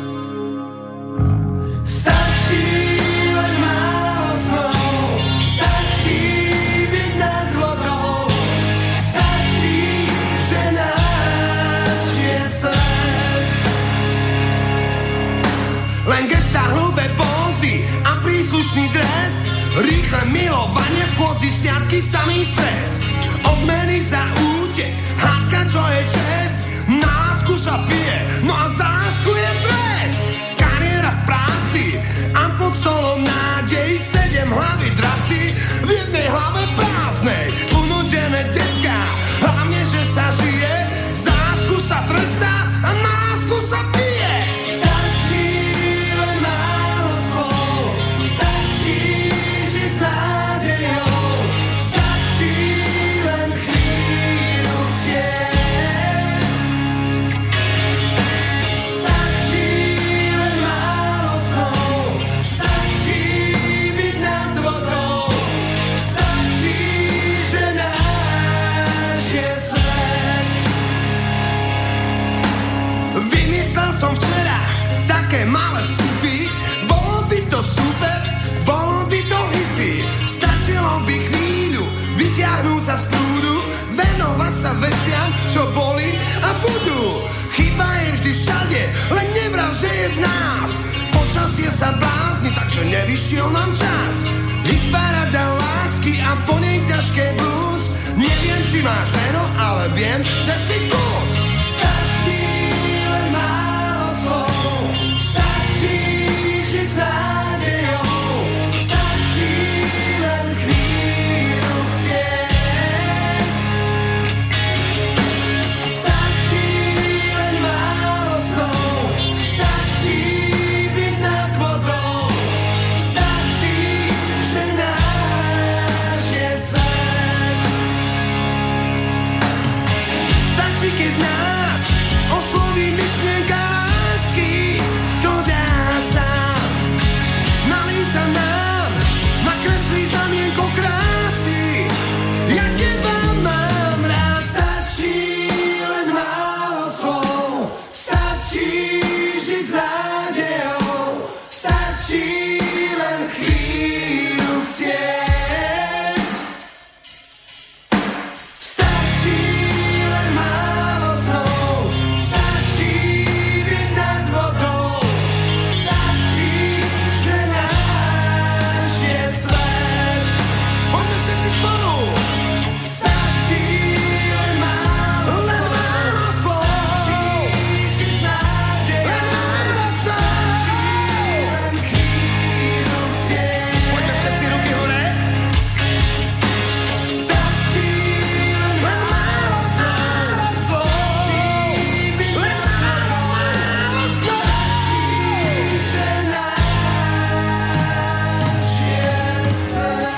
Stačí len málo slov, stačí byť nad vodou, stačí, že náš je svet. Len gestá, hlúbe pózy a príslušný dres, rýchle milovanie, v chôdzi sňatky, samý stres. Odmeny za útek, hádka, čo je čest, na lásku sa pije, no a za lásku je trest. Kariéra v práci a pod stolom nádej, 7 hlavy draci, v jednej hlave prázdnej, unudené decká, hlavne, že sa žije, za lásku sa trestá a na lásku sa pije. Stačí len málo slov, stačí žiť s nádejou, stačí len chvíľu chcieť. Stačí len málo slov, stačí byť nad vodou, stačí, že náš je svet. Vymyslel som včera také malé sci-fi, bolo by to super, bolo by to hifi. Stačilo by chvíľu vyťahnuť sa z prúdu, venovať sa veciam, čo boli a budú. Chyba je vždy všade, len nevrav, že je v nás. Počasie sa blázni, takže nevyšiel nám čas. Hitparada lásky a po nej ťažké blues. Neviem, či máš meno, ale viem, že si kus. Stačí len málo slov, stačí žiť s nádejou, stačí len chvíľu chcieť. Stačí len málo slov, stačí byť nad vodou, stačí, že náš je svet. Stačí, keď nás osloví myšlienka lásky, to dá sa na líca nám, nakreslí znamienko krásy. Ja teba mám rád, stačí len málo slov, stačí žiť s nádejou, stačí len chvíľu chcieť. Stačí len málo slov, stačí byť nad vodou, stačí, že náš je svet. Poďme všetci spolu. Stačí len málo slov, stačí žiť s nádejou, len málo slov, stačí len chvíľu chcieť. Poďme všetci ruky hore. Stačí len málo slov, stačí byť len málo slov, stačí, že náš je svet.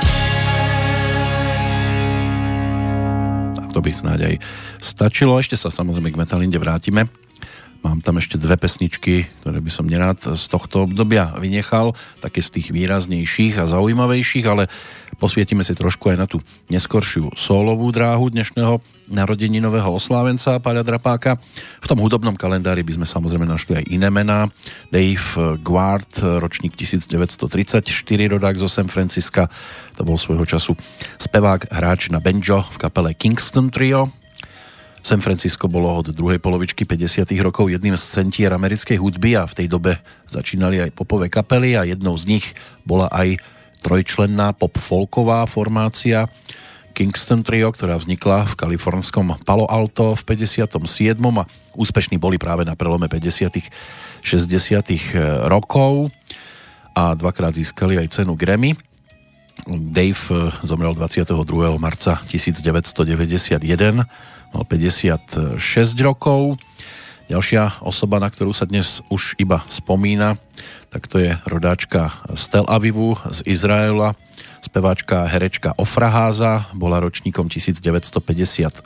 A to by snáď aj stačilo. Ešte sa samozrejme k Metalinde vrátime. Mám tam ešte dve pesničky, ktoré by som nerád z tohto obdobia vynechal, také z tých výraznejších a zaujímavejších, ale posvietime si trošku aj na tú neskoršiu sólovú dráhu dnešného narodeninového oslávenca Paľa Drapáka. V tom hudobnom kalendári by sme samozrejme našli aj iné mená. Dave Guard, ročník 1934, rodák zo San Francisca, to bol svojho času spevák, hráč na banjo v kapele Kingston Trio. San Francisco bolo od druhej polovičky 50. rokov jedným z centier americkej hudby a v tej dobe začínali aj popové kapely a jednou z nich bola aj trojčlenná pop-folková formácia Kingston Trio, ktorá vznikla v kalifornskom Palo Alto v 57. a úspešní boli práve na prelome 50. 60. rokov a dvakrát získali aj cenu Grammy. Dave zomrel 22. marca 1991, mal 56 rokov. Ďalšia osoba, na ktorú sa dnes už iba spomína, tak to je rodáčka z Tel Avivu, z Izraela, speváčka a herečka Ofra Haza, bola ročníkom 1957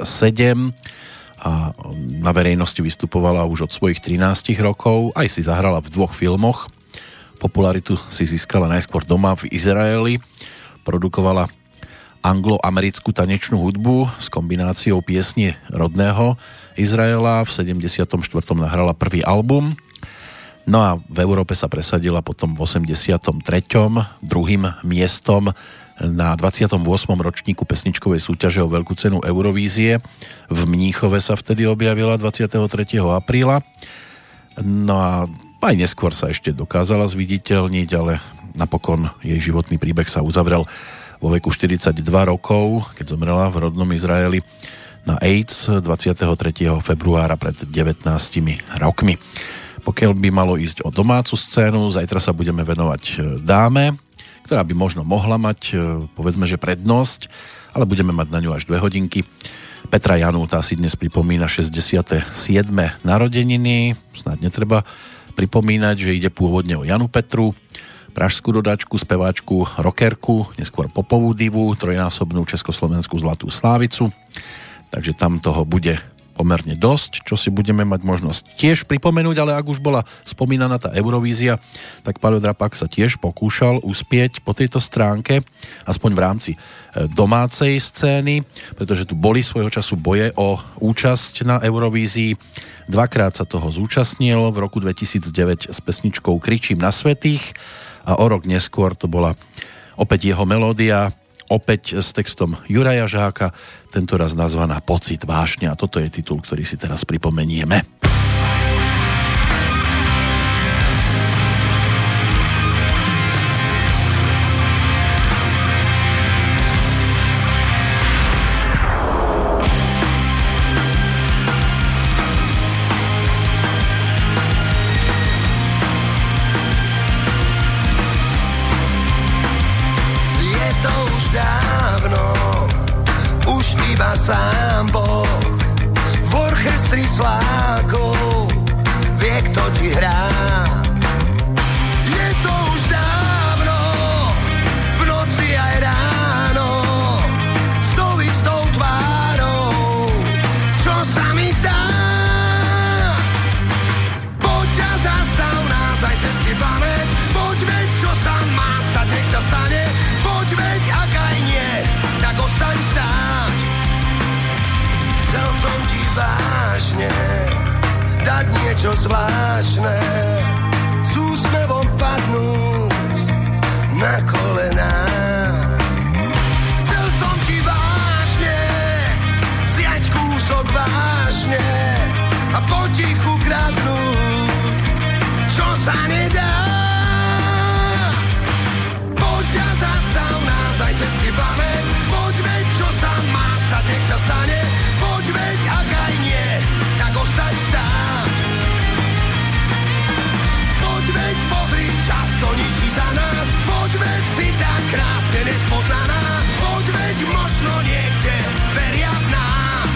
a na verejnosti vystupovala už od svojich 13 rokov, aj si zahrala v 2 filmoch. Popularitu si získala najskôr doma v Izraeli, produkovala anglo-americkú tanečnú hudbu s kombináciou piesni rodného Izraela. V 74. nahrala prvý album. No a v Európe sa presadila potom v 83. druhým miestom na 28. ročníku pesničkovej súťaže o veľkú cenu Eurovízie. V Mníchove sa vtedy objavila 23. apríla. No a aj neskôr sa ešte dokázala zviditeľniť, ale napokon jej životný príbeh sa uzavrel vo veku 42 rokov, keď zomrela v rodnom Izraeli na AIDS 23. februára pred 19 rokmi. Pokiaľ by malo ísť o domácu scénu, zajtra sa budeme venovať dáme, ktorá by možno mohla mať, povedzme, že prednosť, ale budeme mať na ňu až 2 hodinky. Petra Janu, tá si dnes pripomína 67. narodeniny. Snáď netreba pripomínať, že ide pôvodne o Janu Petru, pražskú rodáčku, speváčku, rockerku, neskôr popovú divu, trojnásobnú československú zlatú slávicu. Takže tam toho bude pomerne dosť, čo si budeme mať možnosť tiež pripomenúť, ale ak už bola spomínaná tá Eurovízia, tak Paľo Drapák sa tiež pokúšal uspieť po tejto stránke, aspoň v rámci domácej scény, pretože tu boli svojho času boje o účasť na Eurovízii. Dvakrát sa toho zúčastnil, v roku 2009 s pesničkou Kričím na svätých a o rok neskôr to bola opäť jeho melódia, opäť s textom Juraja Žáka, tentoraz nazvaná Pocit vášne, a toto je titul, ktorý si teraz pripomenieme. Sám Boh v orchestri slákov vie, kto ti hrá. Je to už dávno, v noci aj ráno, s tou istou tvárou, čo sa mi zdá. Poď ťa zastav nás aj cesty planet, poď veď, čo sa má stať, nech sa stane, poď veď, ak aj nie, tak ostaň stáť. Chcel som ti vážne dať niečo zvláštne, s úsmevom padnúť na kolená. Chcel som ti vážne vziať kúsok vážne a potichu kradnúť, čo sa nedá. Poď ťa zastav nás aj cesty planet, poď veď, čo sa má stať, nech sa stane. Poď veď, ak aj nie, tak ostaň stáť. Poď veď, pozri, čas to ničí za nás. Poď veď, si tak krásne nespoznaná. Poď veď, možno niekde veria v nás.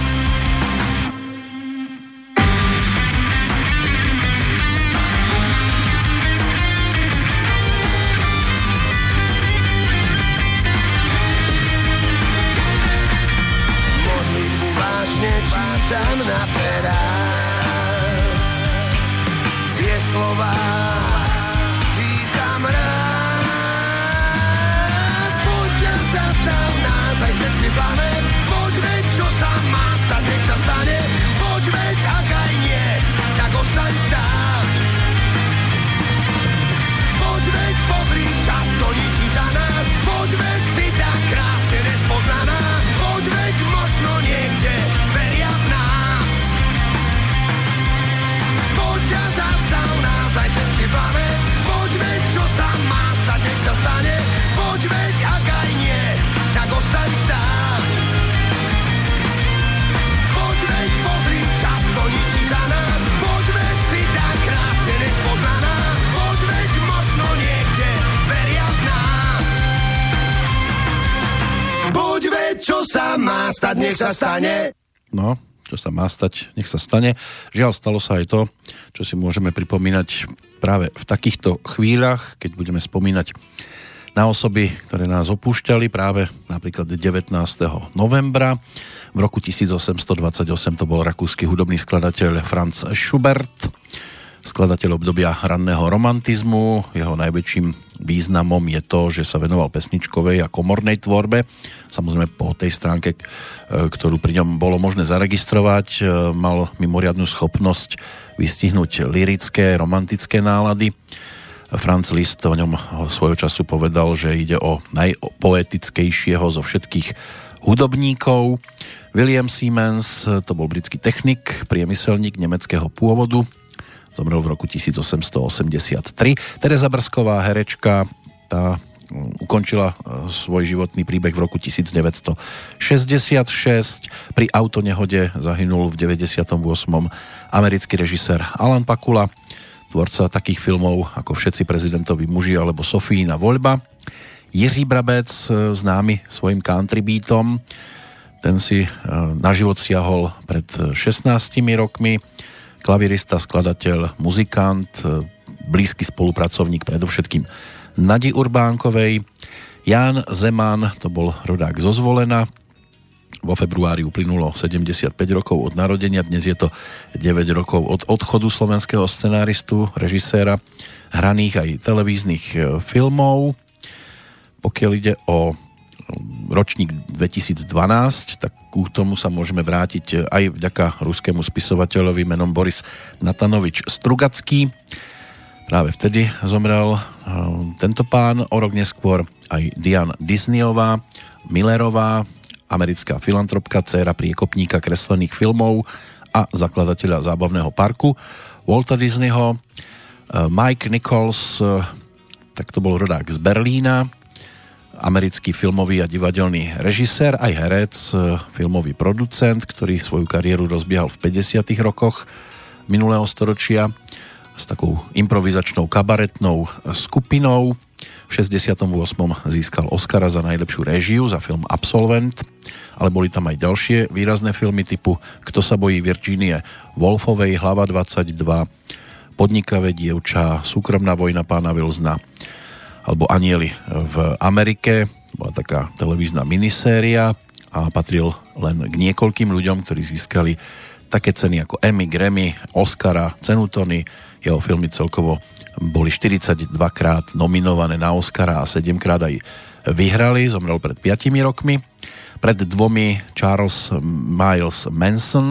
nech sa stane. No, čo sa má stať, nech sa stane. Žiaľ, stalo sa aj to, čo si môžeme pripomínať práve v takýchto chvíľach, keď budeme spomínať na osoby, ktoré nás opúšťali práve napríklad 19. novembra. V roku 1828 to bol rakúsky hudobný skladateľ Franz Schubert, skladateľ obdobia ranného romantizmu. Jeho najväčším významom je to, že sa venoval pesničkovej a komornej tvorbe. Samozrejme po tej stránke, ktorú pri ňom bolo možné zaregistrovať, mal mimoriadnu schopnosť vystihnúť lyrické, romantické nálady. Franz Liszt o ňom svojho času povedal, že ide o najpoetickejšieho zo všetkých hudobníkov. William Siemens, to bol britský technik, priemyselník nemeckého pôvodu, zomrel v roku 1883. Tereza Brsková, herečka, tá ukončila svoj životný príbeh v roku 1966. Pri autonehode zahynul v 98. americký režisér Alan Pakula, tvorca takých filmov ako Všetci prezidentovi muži alebo Sofína voľba. Jiří Brabec, známy svojim country beatom, ten si na život siahol pred 16 rokmi. Klavirista, skladateľ, muzikant, blízky spolupracovník predovšetkým Nadi Urbánkovej. Ján Zeman, to bol rodák zo Zvolena. Vo februári uplynulo 75 rokov od narodenia, dnes je to 9 rokov od odchodu slovenského scenáristu, režiséra hraných aj televíznych filmov. Pokiaľ ide o ročník 2012, tak k tomu sa môžeme vrátiť aj vďaka ruskému spisovateľovi menom Boris Natanovič Strugacký. Práve vtedy zomrel tento pán. O rok neskôr aj Diane Disneyová, Millerová, americká filantropka, dcéra priekopníka kreslených filmov a zakladateľa zábavného parku Walta Disneyho. Mike Nichols, tak to bol rodák z Berlína, americký filmový a divadelný režisér, aj herec, filmový producent, ktorý svoju kariéru rozbiehal v 50. rokoch minulého storočia s takou improvizačnou kabaretnou skupinou. V 68. získal Oscara za najlepšiu réžiu za film Absolvent, ale boli tam aj ďalšie výrazné filmy typu Kto sa bojí Virginie Woolfovej, Hlava 22, Podnikavé dievča, Súkromná vojna pána Wilsona alebo Anieli v Amerike. Bola taká televízna miniséria a patril len k niekoľkým ľuďom, ktorí získali také ceny ako Emmy, Grammy, Oscara, cenu Tony. Jeho filmy celkovo boli 42 krát nominované na Oscara a 7 krát aj vyhrali. Zomrel pred 5 rokmi. Pred 2 Charles Miles Manson.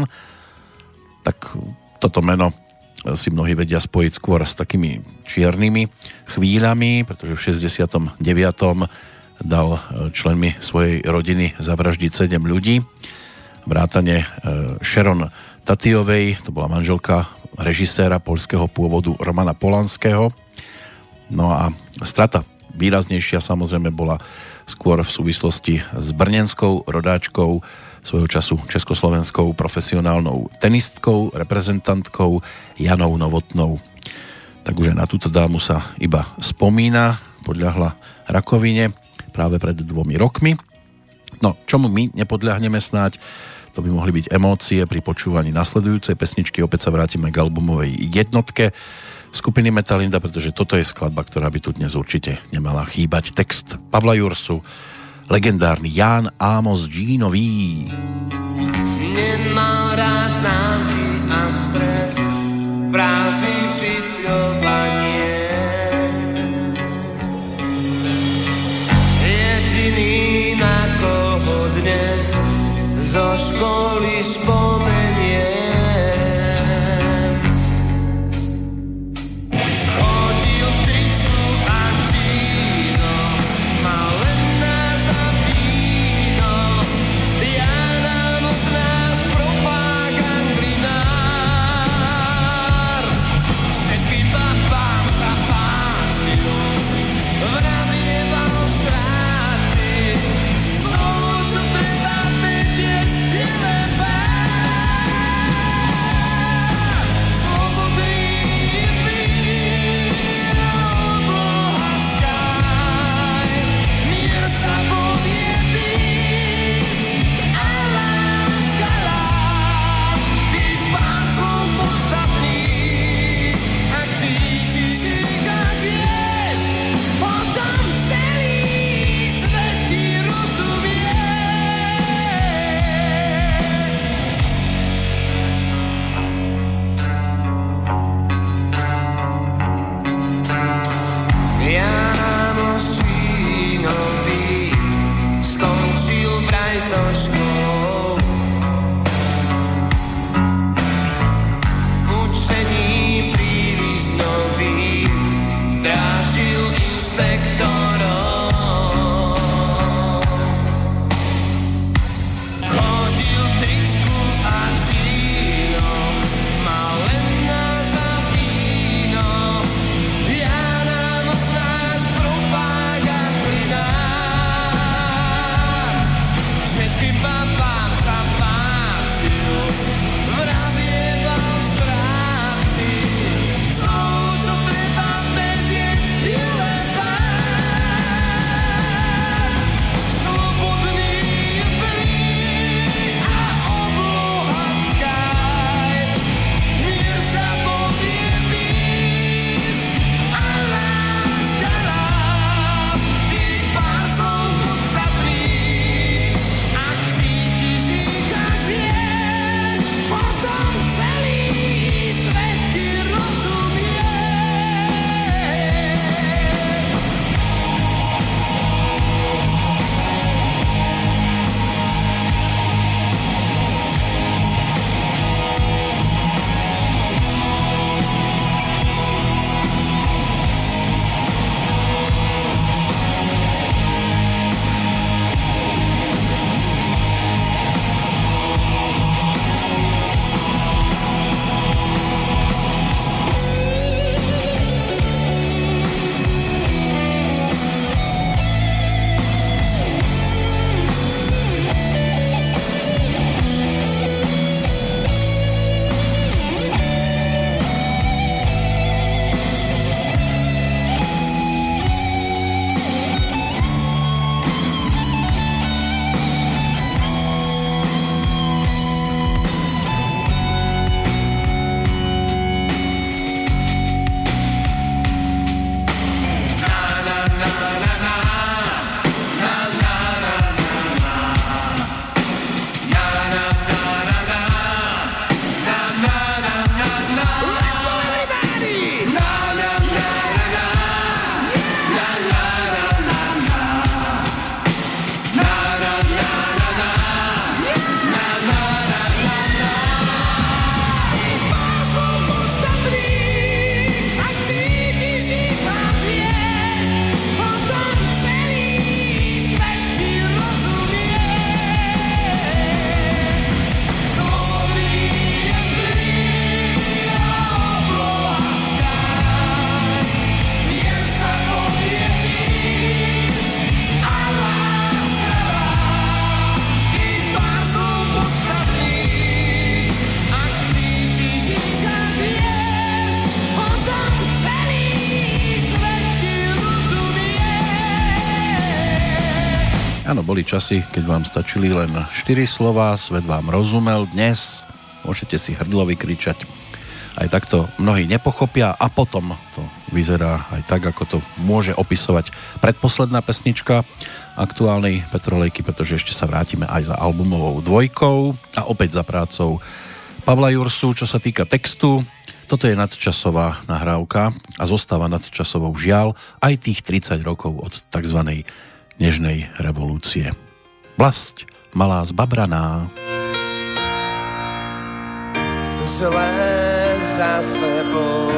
Tak toto meno si mnohí vedia spojiť skôr s takými čiernymi chvíľami, pretože v 69. dal členmi svojej rodiny zavraždiť 7 ľudí. Vrátane Sharon Tatiovej, to bola manželka režiséra poľského pôvodu Romana Polanského. No a strata výraznejšia samozrejme bola skôr v súvislosti s brnenskou rodáčkou, svojho času československou profesionálnou tenistkou, reprezentantkou Janou Novotnou. Tak už aj na túto dámu sa iba spomína, podľahla rakovine práve pred 2 rokmi. No, čomu my nepodľahneme snáď, to by mohli byť emócie pri počúvaní nasledujúcej pesničky. Opäť sa vrátime k albumovej jednotke skupiny Metalinda, pretože toto je skladba, ktorá by tu dnes určite nemala chýbať. Text Pavla Jursu, legendárny Ján Amos Jeanový. Nemal rád známky a stres, frázy, pifľovanie. Jediný, na koho dnes zo školy spomeniem, chodil v tričku a číno, mal len nás a víno. Jana moc nás propagandinár, všetky boli časy, keď vám stačili len 4 slová, svet vám rozumel. Dnes môžete si hrdlo vykričať. Aj takto mnohí nepochopia a potom to vyzerá aj tak, ako to môže opisovať predposledná pesnička aktuálnej Petrolejky, pretože ešte sa vrátime aj za albumovou dvojkou a opäť za prácou Pavla Jursu, čo sa týka textu. Toto je nadčasová nahrávka a zostáva nadčasovou žiaľ aj tých 30 rokov od tzv. Nežnej revolúcie. Vlasť malá zbabraná. Zlé za sebou,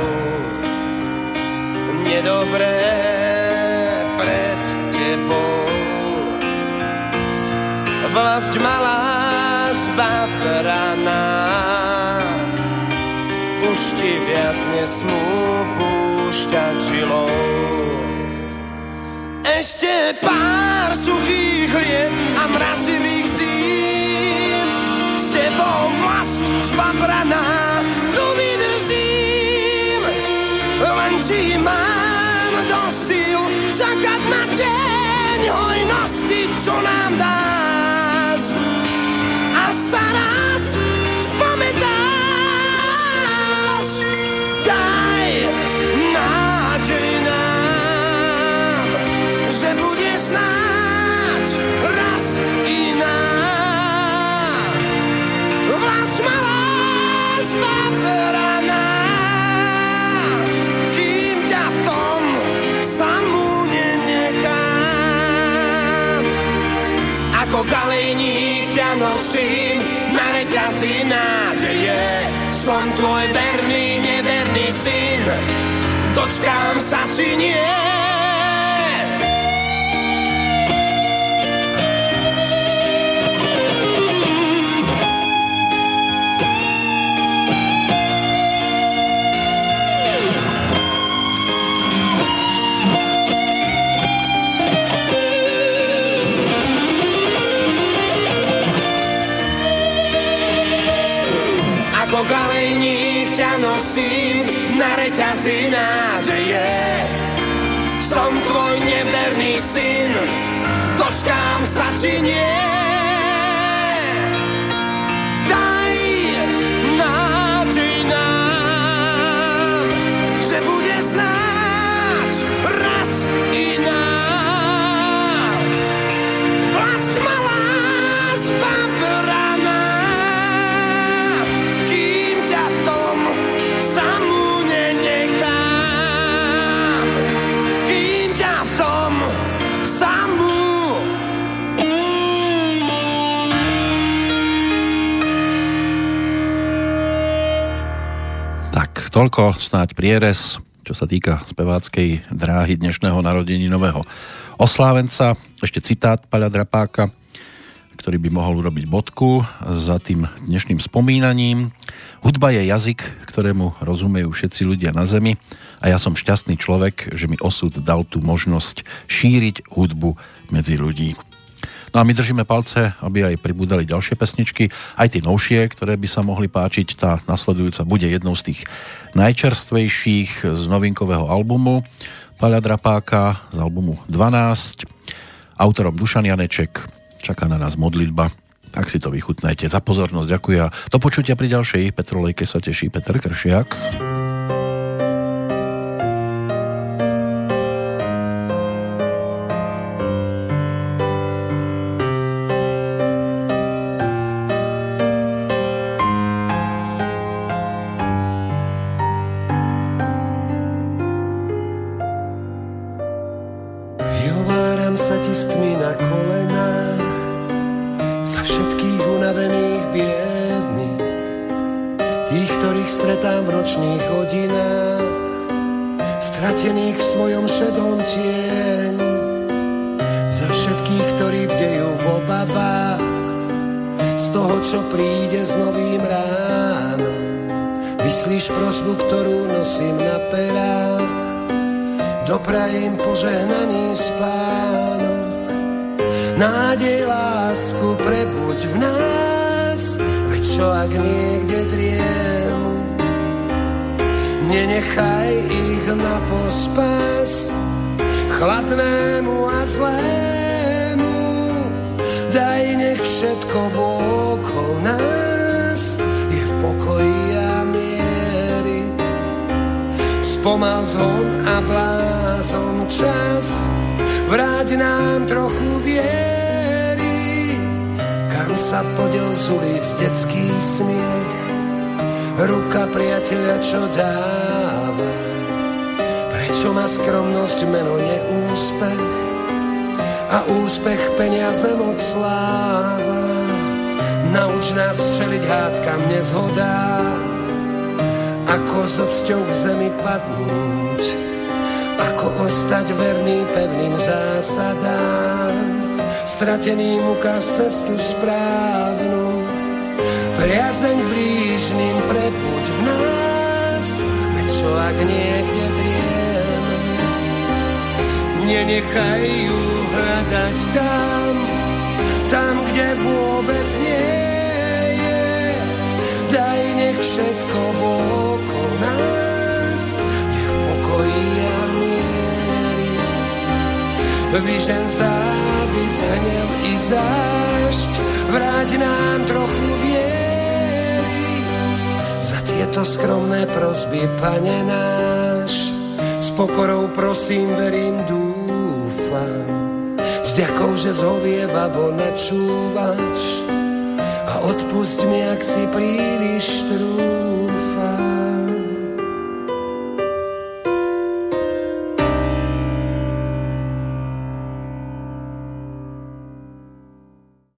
nedobré pred tebou. Vlasť malá zbabraná, už ti viac nesmú púšťať žilou. Ešte pár suchých liet a mrazivých zím, s tebou vlasť zbabraná, tu vydržím. Len či mám do síl čakať na deň hojnosti, čo nám dáš, a sa raz spamätáš. Daj nádej nám, že bude snáď raz iná. Vlasť malá zbabraná, kým ťa v tom samú nenechám. Ako galejník ťa nosím na reťazi nádeje. Som tvoj verný, neverný syn, dočkám sa či nie. Ako galejník ťa nosím na reťazi nádeje. Som tvoj neverný syn, dočkám sa či nie. Daj nádej nám, že bude snáď raz iná. Vlasť malá zbabraná, toľko snáď prierez, čo sa týka speváckej dráhy dnešného narodeninového oslávenca. Ešte citát Paľa Drapáka, ktorý by mohol urobiť bodku za tým dnešným spomínaním. Hudba je jazyk, ktorému rozumejú všetci ľudia na zemi a ja som šťastný človek, že mi osud dal tú možnosť šíriť hudbu medzi ľudí. No a my držíme palce, aby aj pribúdali ďalšie pesničky, aj tie novšie, ktoré by sa mohli páčiť. Tá nasledujúca bude jednou z tých najčerstvejších z novinkového albumu Paľa Drapáka, z albumu 12. Autorom Dušan Janeček, čaká na nás modlitba, tak si to vychutnajte. Za pozornosť ďakujem. Do počutia pri ďalšej Petrolejke sa teší Peter Kršiak. Doprajem požehnaný spánok, nádej, lásku prebuď v nás, veď čo ak niekde driemu, nenechaj ich na pospas chladnému a zlému. všetko vôkol nás je v pokoji a miery. Spomal zhon a blázon čas, vráť nám trochu viery. Kam sa podiel z ulic detský smiech, ruka priateľa, čo dáva? Prečo má skromnosť meno neúspech a úspech peniaze moc sláva? Nauč nás čeliť hádkam nezhodám, ako s odsťou k zemi padnúť, ako ostať verný pevným zásadám. Strateným ukáž cestu správnu, priazeň blížnym prebuď v nás. Veď čo ak niekde drieme, nenechaj ju hľadať tam, kde vôbec nie je. Daj, nech všetko okolo nás je v pokoji a miery. Vyžen závisť, hnev i zášť, vráť nám trochu viery. Za tieto skromné prosby, Pane náš, s pokorou prosím, verím, dúfam, s ďakou, že zhovievavo načúvaš, a odpusť mi, ak si príliš trúfam.